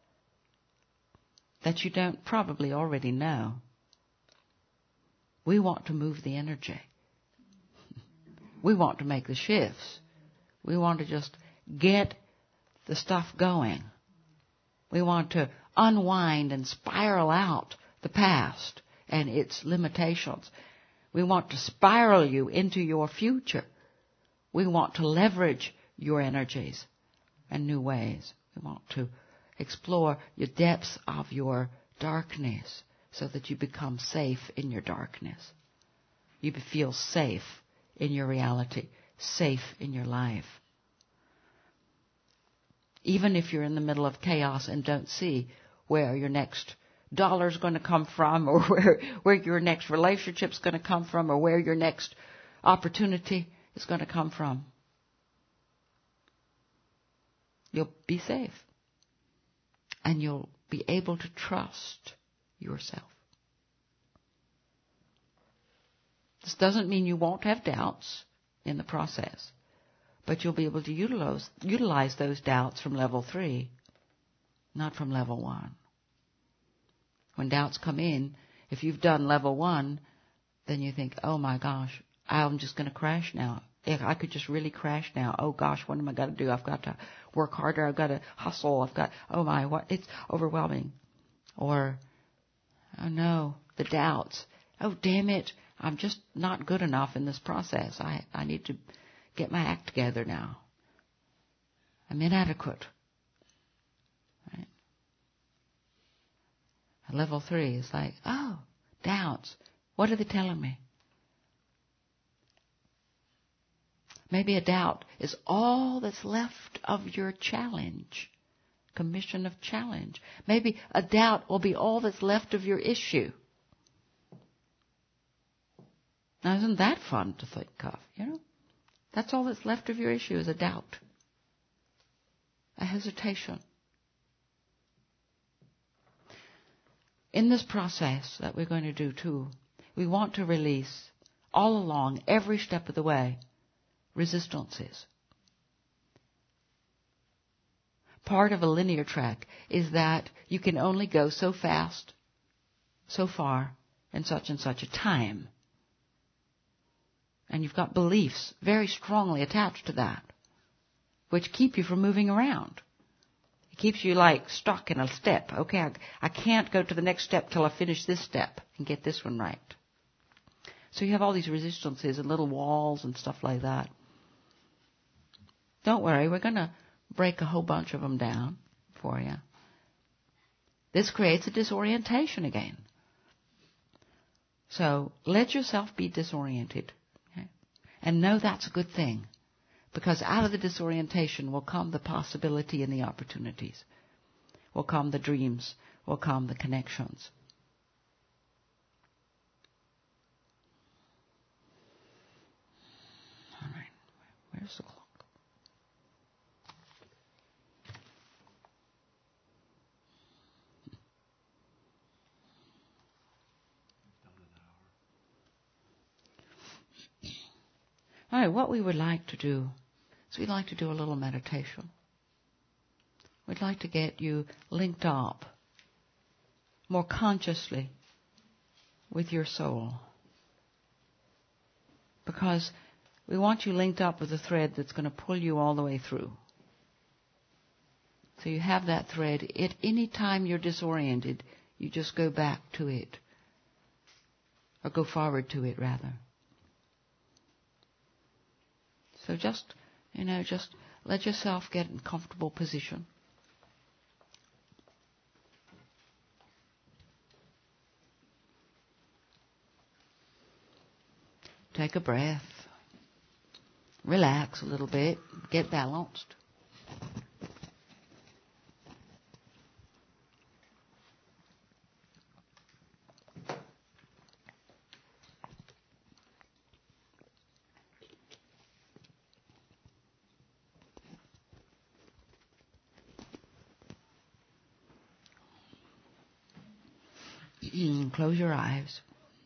that you don't probably already know. We want to move the energy. We want to make the shifts. We want to just get the stuff going. We want to unwind and spiral out the past and its limitations. We want to spiral you into your future. We want to leverage your energies in new ways. We want to explore your depths of your darkness so that you become safe in your darkness. You feel safe in your reality, safe in your life. Even if you're in the middle of chaos and don't see where your next dollar's going to come from, or where, where your next relationship's going to come from, or where your next opportunity is going to come from. You'll be safe. And you'll be able to trust yourself. This doesn't mean you won't have doubts in the process, but you'll be able to utilize, utilize those doubts from level three, not from level one. When doubts come in, if you've done level one, then you think, oh my gosh, I'm just going to crash now. If I could just really crash now. Oh gosh, what am I going to do? I've got to work harder. I've got to hustle. I've got, oh my, what? It's overwhelming. Or, oh no, the doubts. Oh damn it, I'm just not good enough in this process. I, I need to get my act together now. I'm inadequate. Right? At level three is like, oh, doubts. What are they telling me? Maybe a doubt is all that's left of your challenge, commission of challenge. Maybe a doubt will be all that's left of your issue. Now, isn't that fun to think of, you know? That's all that's left of your issue is a doubt, a hesitation. In this process that we're going to do too, we want to release all along, every step of the way, resistances. Part of a linear track is that you can only go so fast, so far, in such and such a time. And you've got beliefs very strongly attached to that, which keep you from moving around. It keeps you like stuck in a step. Okay, I, I can't go to the next step till I finish this step and get this one right. So you have all these resistances and little walls and stuff like that. Don't worry, we're going to break a whole bunch of them down for you. This creates a disorientation again. So let yourself be disoriented. Okay? And know that's a good thing. Because out of the disorientation will come the possibility and the opportunities. Will come the dreams. Will come the connections. All right. Where's the clock? All right, what we would like to do is we'd like to do a little meditation. We'd like to get you linked up more consciously with your soul. Because we want you linked up with a thread that's going to pull you all the way through. So you have that thread. At any time you're disoriented, you just go back to it. Or go forward to it, rather. So just, you know, just let yourself get in a comfortable position. Take a breath. Relax a little bit. Get balanced. Close your eyes.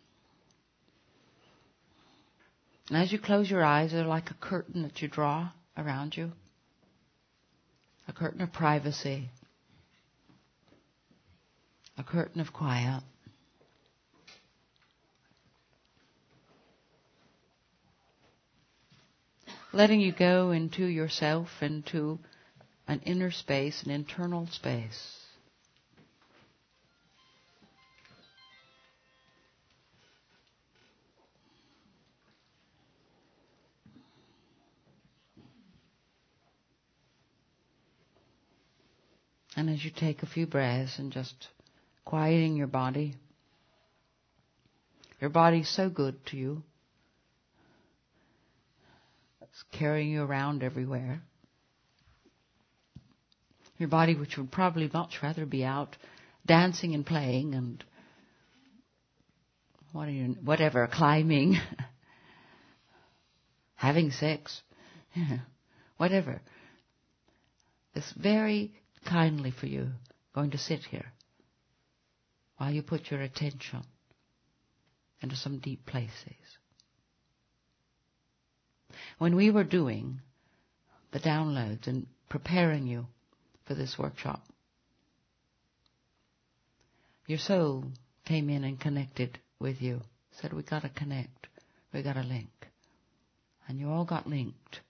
And as you close your eyes, they're like a curtain that you draw around you. A curtain of privacy. A curtain of quiet. Letting you go into yourself, into an inner space, an internal space. And as you take a few breaths and just quieting your body, your body's so good to you. It's carrying you around everywhere. Your body, which would probably much rather be out dancing and playing and what are you, whatever, climbing, having sex, whatever. is very kindly for you going to sit here while you put your attention into some deep places. When we were doing the downloads and preparing you for this workshop, your soul came in and connected with you, said, we got to connect, we got to link. And you all got linked.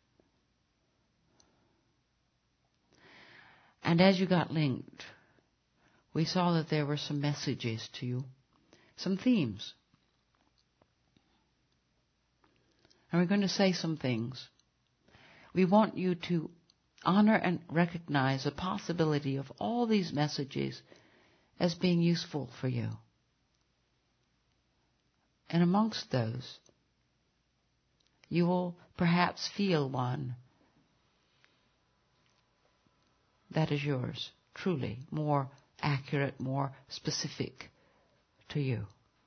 And as you got linked, we saw that there were some messages to you, some themes. And we're going to say some things. We want you to honor and recognize the possibility of all these messages as being useful for you. And amongst those, you will perhaps feel one that is yours, truly, more accurate, more specific to you.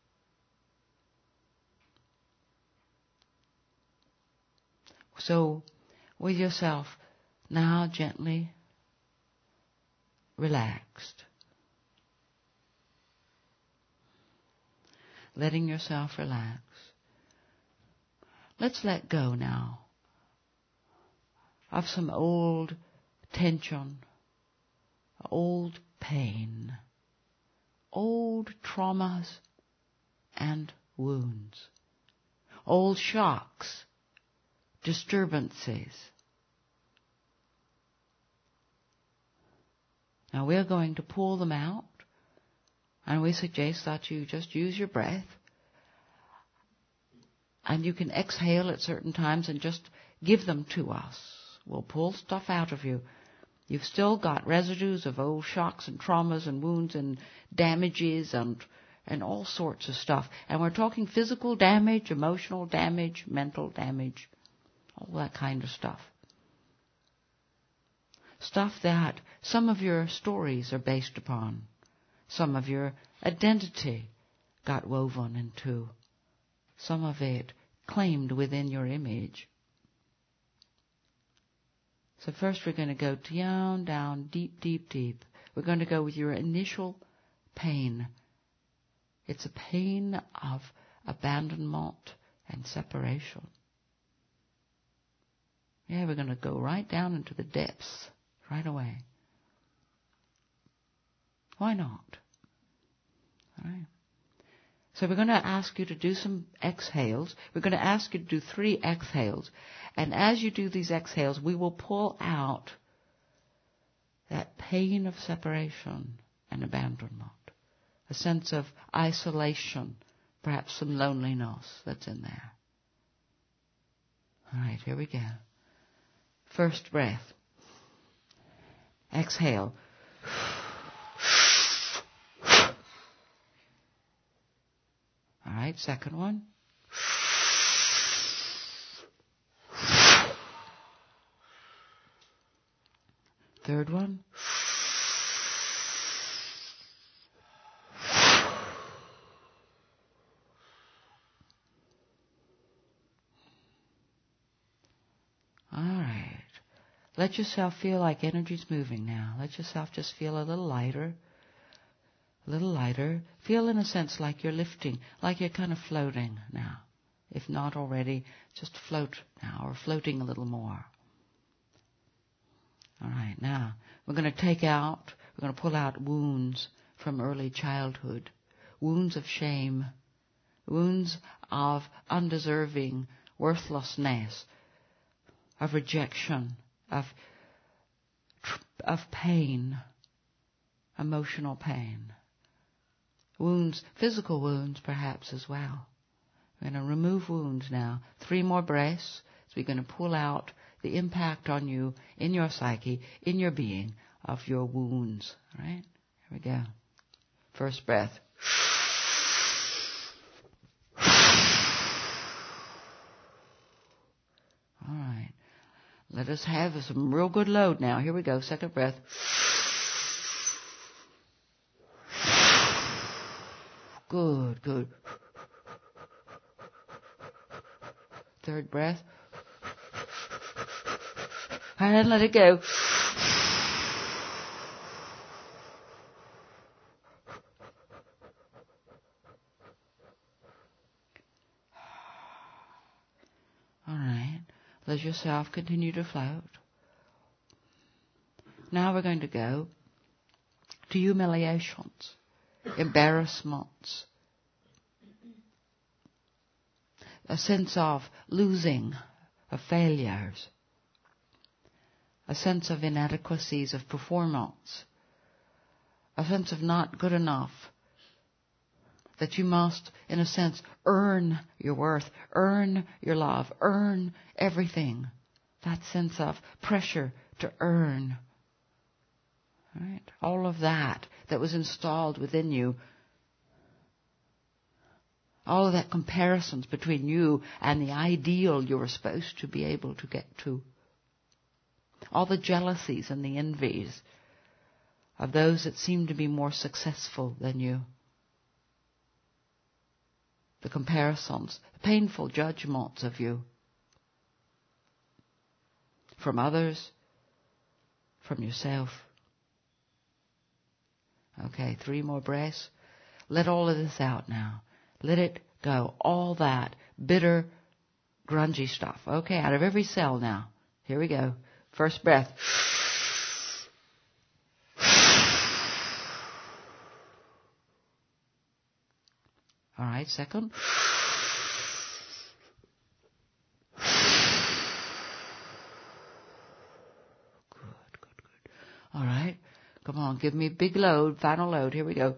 So, with yourself now gently relaxed, letting yourself relax. Let's let go now of some old tension, old pain, old traumas and wounds, old shocks, disturbances. Now we're going to pull them out, and we suggest that you just use your breath, and you can exhale at certain times and just give them to us. We'll pull stuff out of you. You've still got residues of old shocks and traumas and wounds and damages and and all sorts of stuff. And we're talking physical damage, emotional damage, mental damage, all that kind of stuff. Stuff that some of your stories are based upon. Some of your identity got woven into. Some of it claimed within your image. So first we're going to go down, down, deep, deep, deep. We're going to go with your initial pain. It's a pain of abandonment and separation. Yeah, we're going to go right down into the depths right away. Why not? All right. So we're going to ask you to do some exhales. We're going to ask you to do three exhales. And as you do these exhales, we will pull out that pain of separation and abandonment, a sense of isolation, perhaps some loneliness that's in there. All right, here we go. First breath. Exhale. All right, second one. Third one. All right. Let yourself feel like energy's moving now. Let yourself just feel a little lighter. A little lighter. Feel in a sense like you're lifting, like you're kind of floating now. If not already, just float now, or floating a little more. All right, now we're going to take out, we're going to pull out wounds from early childhood. Wounds of shame. Wounds of undeserving worthlessness, of rejection, of, of pain, emotional pain. Wounds, physical wounds perhaps as well. We're going to remove wounds now. Three more breaths. So we're going to pull out the impact on you, in your psyche, in your being, of your wounds. All right? Here we go. First breath. All right. Let us have some real good load now. Here we go. Second breath. Good, good. Third breath. And let it go. Let yourself continue to float. Now we're going to go to humiliations, embarrassments, a sense of losing, of failures, a sense of inadequacies of performance, a sense of not good enough, that you must, in a sense, earn your worth, earn your love, earn everything. That sense of pressure to earn. Right? All of that that was installed within you. All of that comparisons between you and the ideal you were supposed to be able to get to. All the jealousies and the envies of those that seem to be more successful than you. The comparisons, the painful judgments of you. From others, from yourself. Okay, three more breaths. Let all of this out now. Let it go. All that bitter, grungy stuff. Okay, out of every cell now. Here we go. First breath. All right, second. Good, good, good. All right. Come on, give me a big load, final load. Here we go.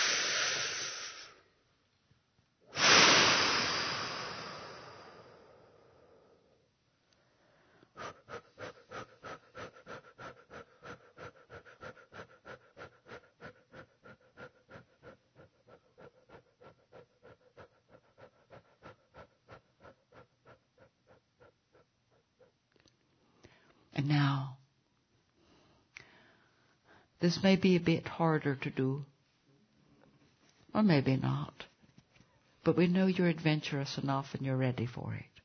And now, this may be a bit harder to do, or maybe not, but we know you're adventurous enough and you're ready for it.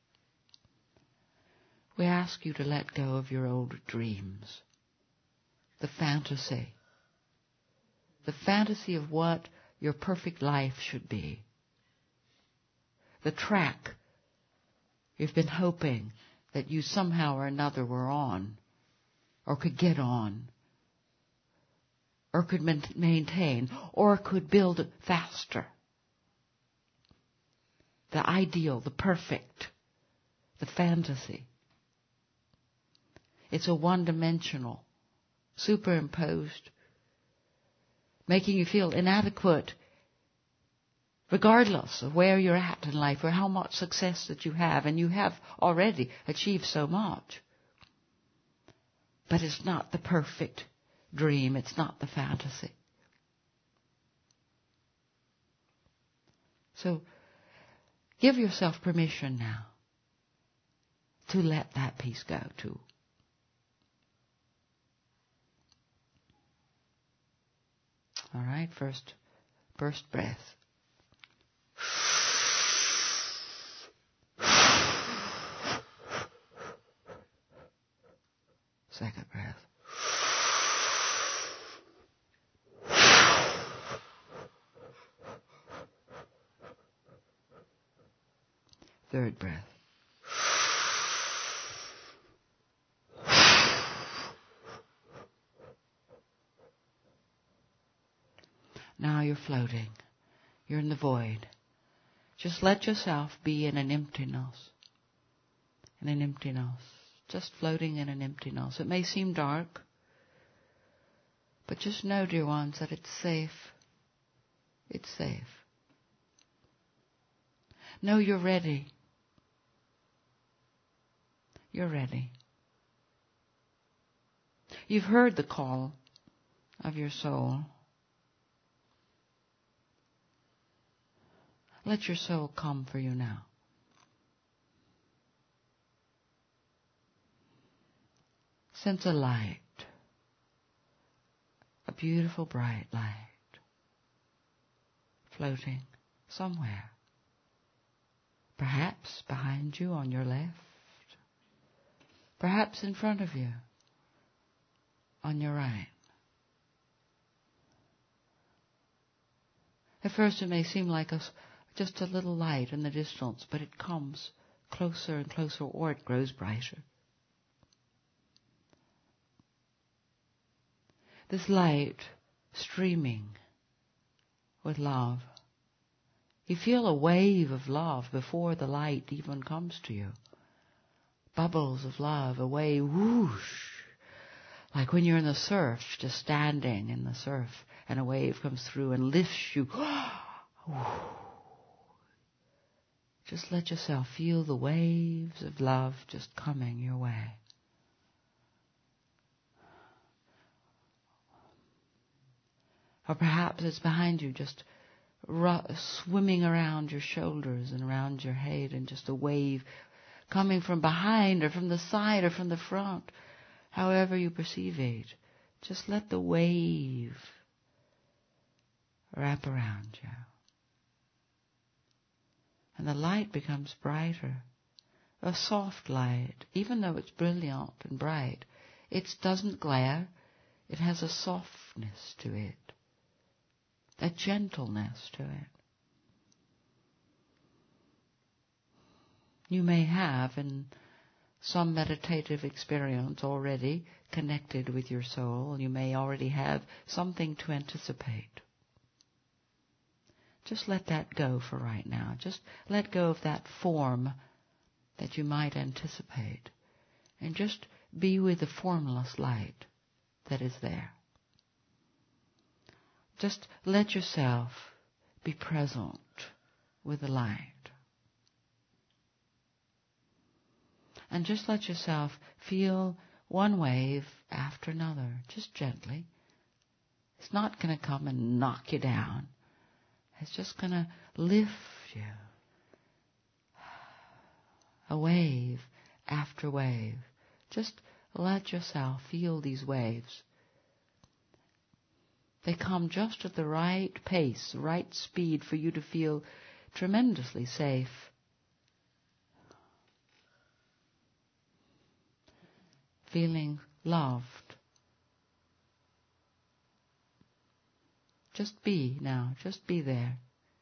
We ask you to let go of your old dreams, the fantasy, the fantasy of what your perfect life should be, the track you've been hoping that you somehow or another were on, or could get on, or could maintain, or could build faster. The ideal, the perfect, the fantasy. It's a one-dimensional, superimposed, making you feel inadequate regardless of where you're at in life or how much success that you have. And you have already achieved so much. But it's not the perfect dream. It's not the fantasy. So give yourself permission now to let that piece go too. All right, first, first breath. Second breath. Third breath. Now you're floating. You're in the void. Just let yourself be in an emptiness. In an emptiness. Just floating in an emptiness. It may seem dark, but just know, dear ones, that it's safe. It's safe. Know you're ready. You're ready. You've heard the call of your soul. Let your soul come for you now. Sense a light, a beautiful bright light, floating somewhere. Perhaps behind you on your left, perhaps in front of you on your right. At first it may seem like a, just a little light in the distance, but it comes closer and closer, or it grows brighter. This light streaming with love. You feel a wave of love before the light even comes to you. Bubbles of love, a wave, whoosh. Like when you're in the surf, just standing in the surf, and a wave comes through and lifts you. Just let yourself feel the waves of love just coming your way. Or perhaps it's behind you, just ru- swimming around your shoulders and around your head, and just a wave coming from behind or from the side or from the front, however you perceive it. Just let the wave wrap around you. And the light becomes brighter. A soft light, even though it's brilliant and bright, it doesn't glare. It has a softness to it, a gentleness to it. You may have in some meditative experience already connected with your soul. You may already have something to anticipate. Just let that go for right now. Just let go of that form that you might anticipate, and just be with the formless light that is there. Just let yourself be present with the light. And just let yourself feel one wave after another, just gently. It's not going to come and knock you down. It's just going to lift you. A wave after wave. Just let yourself feel these waves. They come just at the right pace, the right speed for you to feel tremendously safe. Feeling loved. Just be now, just be there.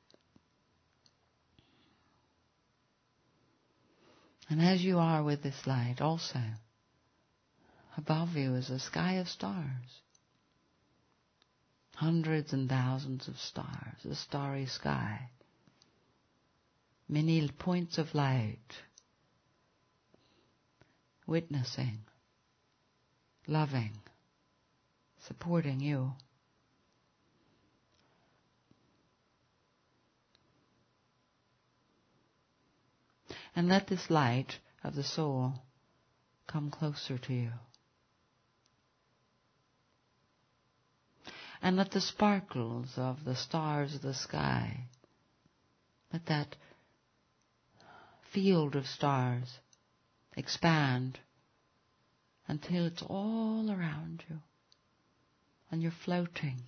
And as you are with this light also, above you is a sky of stars. Hundreds and thousands of stars, a starry sky. Many points of light, witnessing, loving, supporting you. And let this light of the soul come closer to you. And let the sparkles of the stars of the sky, let that field of stars expand until it's all around you. And you're floating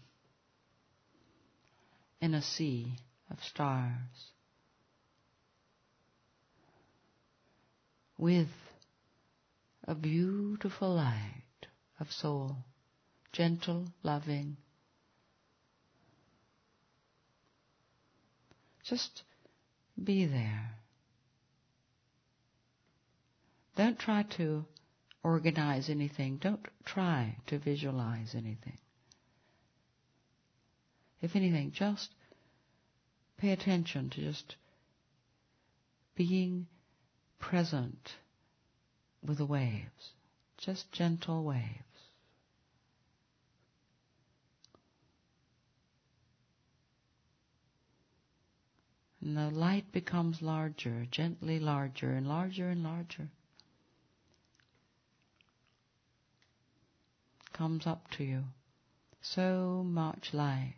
in a sea of stars. With a beautiful light of soul, gentle, loving. Just be there. Don't try to organize anything. Don't try to visualize anything. If anything, just pay attention to just being present with the waves, just gentle waves. And the light becomes larger, gently larger and larger and larger. Comes up to you. So much light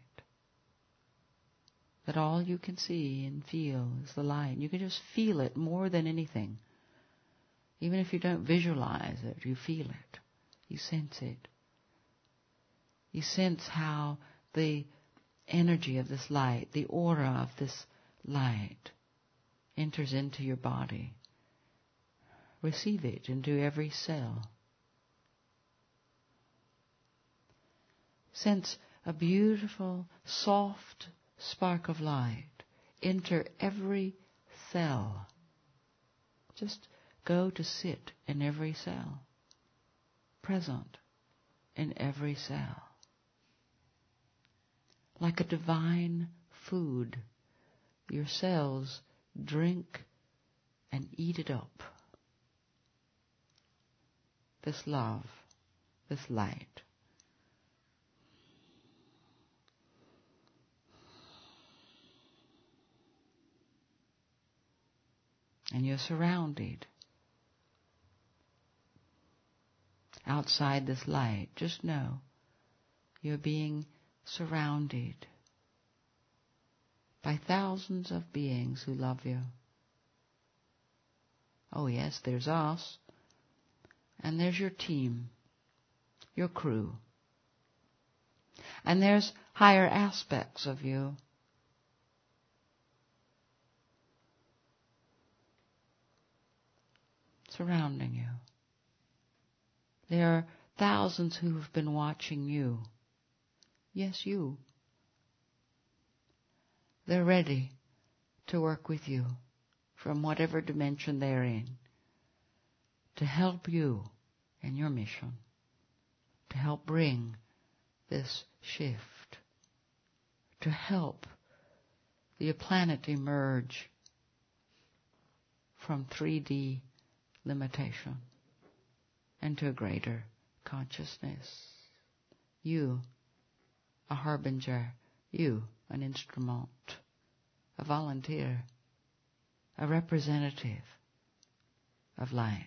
that all you can see and feel is the light. You can just feel it more than anything. Even if you don't visualize it, you feel it. You sense it. You sense how the energy of this light, the aura of this light, enters into your body. Receive it into every cell. Sense a beautiful, soft spark of light enter every cell. Just go to sit in every cell, present in every cell. Like a divine food, your cells drink and eat it up. This love, this light. And you're surrounded. Outside this light, just know you're being surrounded by thousands of beings who love you. Oh yes, there's us. And there's your team, your crew. And there's higher aspects of you. Surrounding you. There are thousands who have been watching you. Yes, you. They're ready to work with you from whatever dimension they're in to help you in your mission, to help bring this shift, to help the planet emerge from three D limitation into a greater consciousness. You, a harbinger, you, an instrument, a volunteer, a representative of light.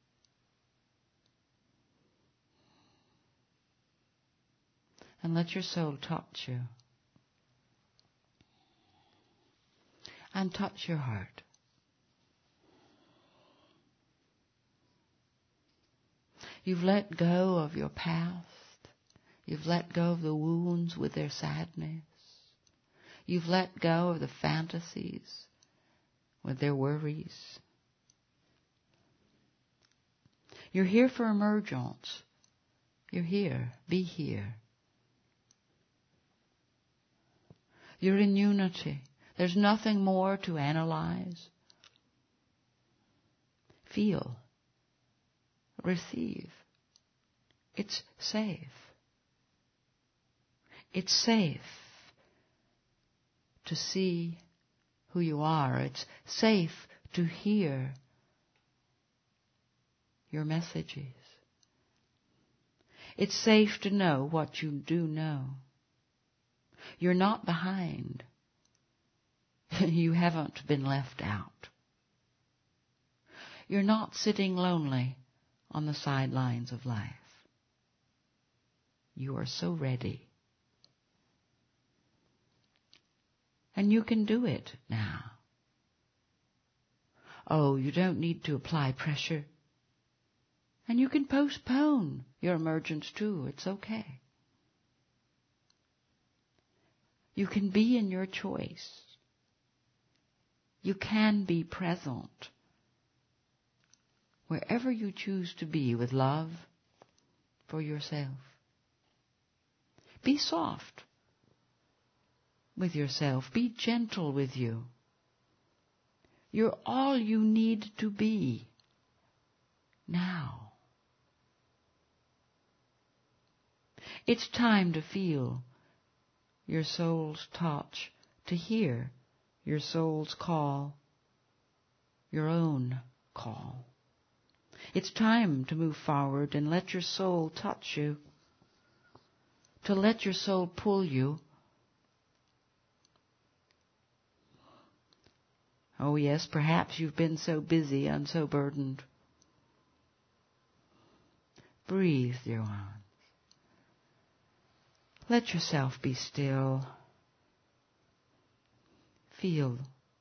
And let your soul touch you. And touch your heart. You've let go of your past. You've let go of the wounds with their sadness. You've let go of the fantasies with their worries. You're here for emergence. You're here. Be here. You're in unity. There's nothing more to analyze. Feel. Receive. It's safe. It's safe to see who you are. It's safe to hear your messages. It's safe to know what you do know. You're not behind. You haven't been left out. You're not sitting lonely on the sidelines of life. You are so ready. And you can do it now. Oh, you don't need to apply pressure. And you can postpone your emergence too. It's okay. You can be in your choice. You can be present wherever you choose to be with love for yourself. Be soft with yourself. Be gentle with you. You're all you need to be now. It's time to feel your soul's touch, to hear your soul's call, your own call. It's time to move forward and let your soul touch you, to let your soul pull you. Oh yes, perhaps you've been so busy and so burdened. Breathe, dear one. Let yourself be still. Feel.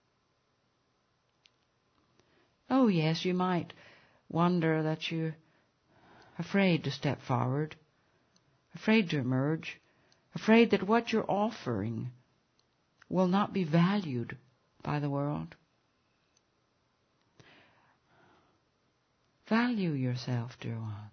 Oh yes, you might wonder that you're afraid to step forward, afraid to emerge, afraid that what you're offering will not be valued by the world. Value yourself, dear one.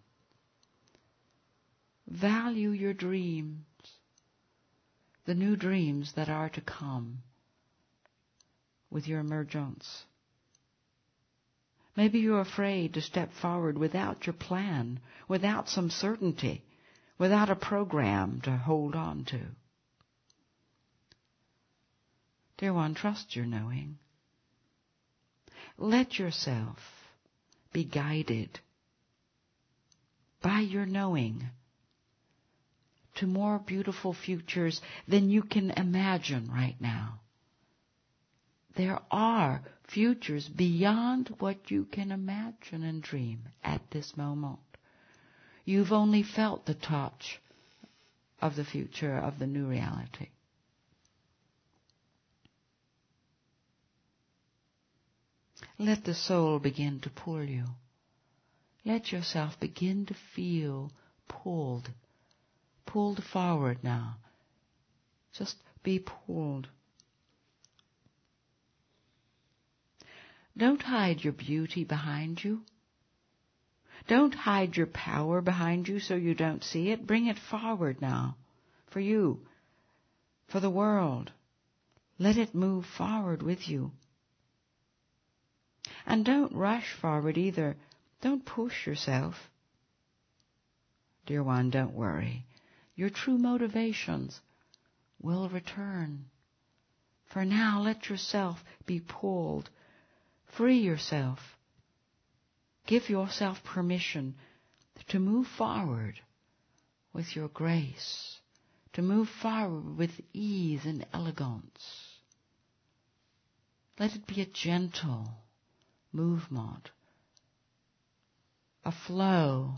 Value your dreams, the new dreams that are to come with your emergence. Maybe you're afraid to step forward without your plan, without some certainty, without a program to hold on to. Dear one, trust your knowing. Let yourself be guided by your knowing to more beautiful futures than you can imagine right now. There are futures beyond what you can imagine and dream at this moment. You've only felt the touch of the future, of the new reality. Let the soul begin to pull you. Let yourself begin to feel pulled. Pulled forward now. Just be pulled. Don't hide your beauty behind you. Don't hide your power behind you so you don't see it. Bring it forward now. For you. For the world. Let it move forward with you. And don't rush forward either. Don't push yourself. Dear one, don't worry. Your true motivations will return. For now, let yourself be pulled. Free yourself. Give yourself permission to move forward with your grace, to move forward with ease and elegance. Let it be a gentle movement, a flow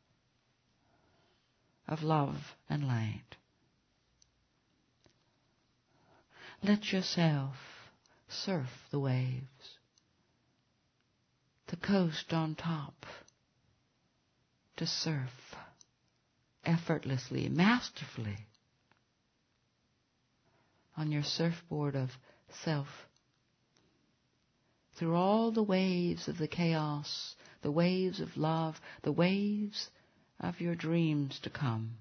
of love and light. Let yourself surf the waves, the coast on top, to surf effortlessly, masterfully on your surfboard of self, through all the waves of the chaos, the waves of love, the waves of your dreams to come.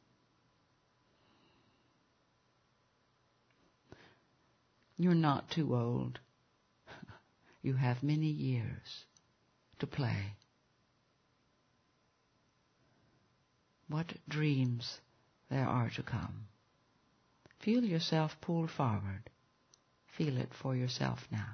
You're not too old. You have many years to play. What dreams there are to come. Feel yourself pull forward. Feel it for yourself now.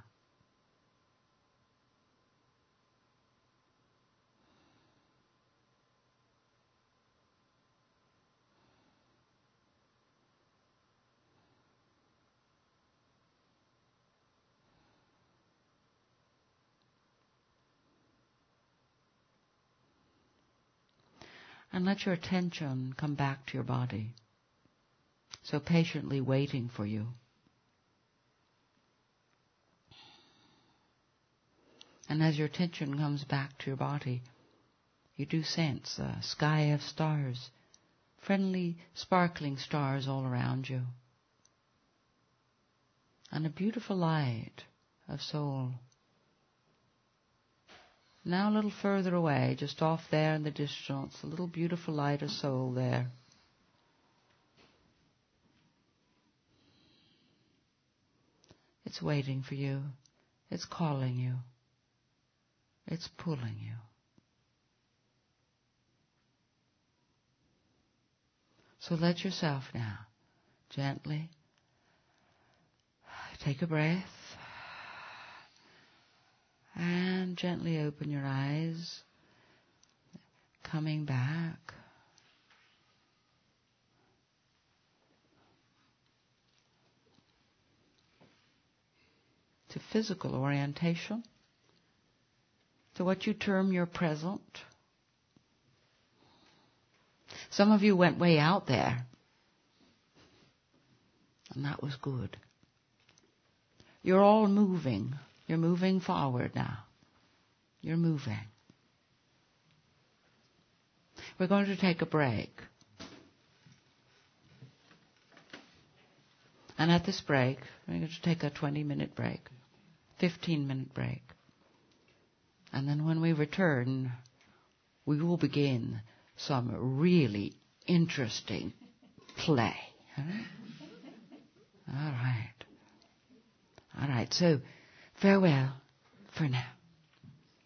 And let your attention come back to your body, so patiently waiting for you. And as your attention comes back to your body, you do sense a sky of stars, friendly, sparkling stars all around you, and a beautiful light of soul. Now a little further away, just off there in the distance, a little beautiful light of soul there. It's waiting for you. It's calling you. It's pulling you. So let yourself now gently take a breath. And gently open your eyes, coming back. To physical orientation, to what you term your present. Some of you went way out there, and that was good. You're all moving. You're moving forward now. You're moving. We're going to take a break. And at this break, we're going to take a twenty-minute break, fifteen-minute break. And then when we return, we will begin some really interesting play. All right? All right. All right, so farewell for now.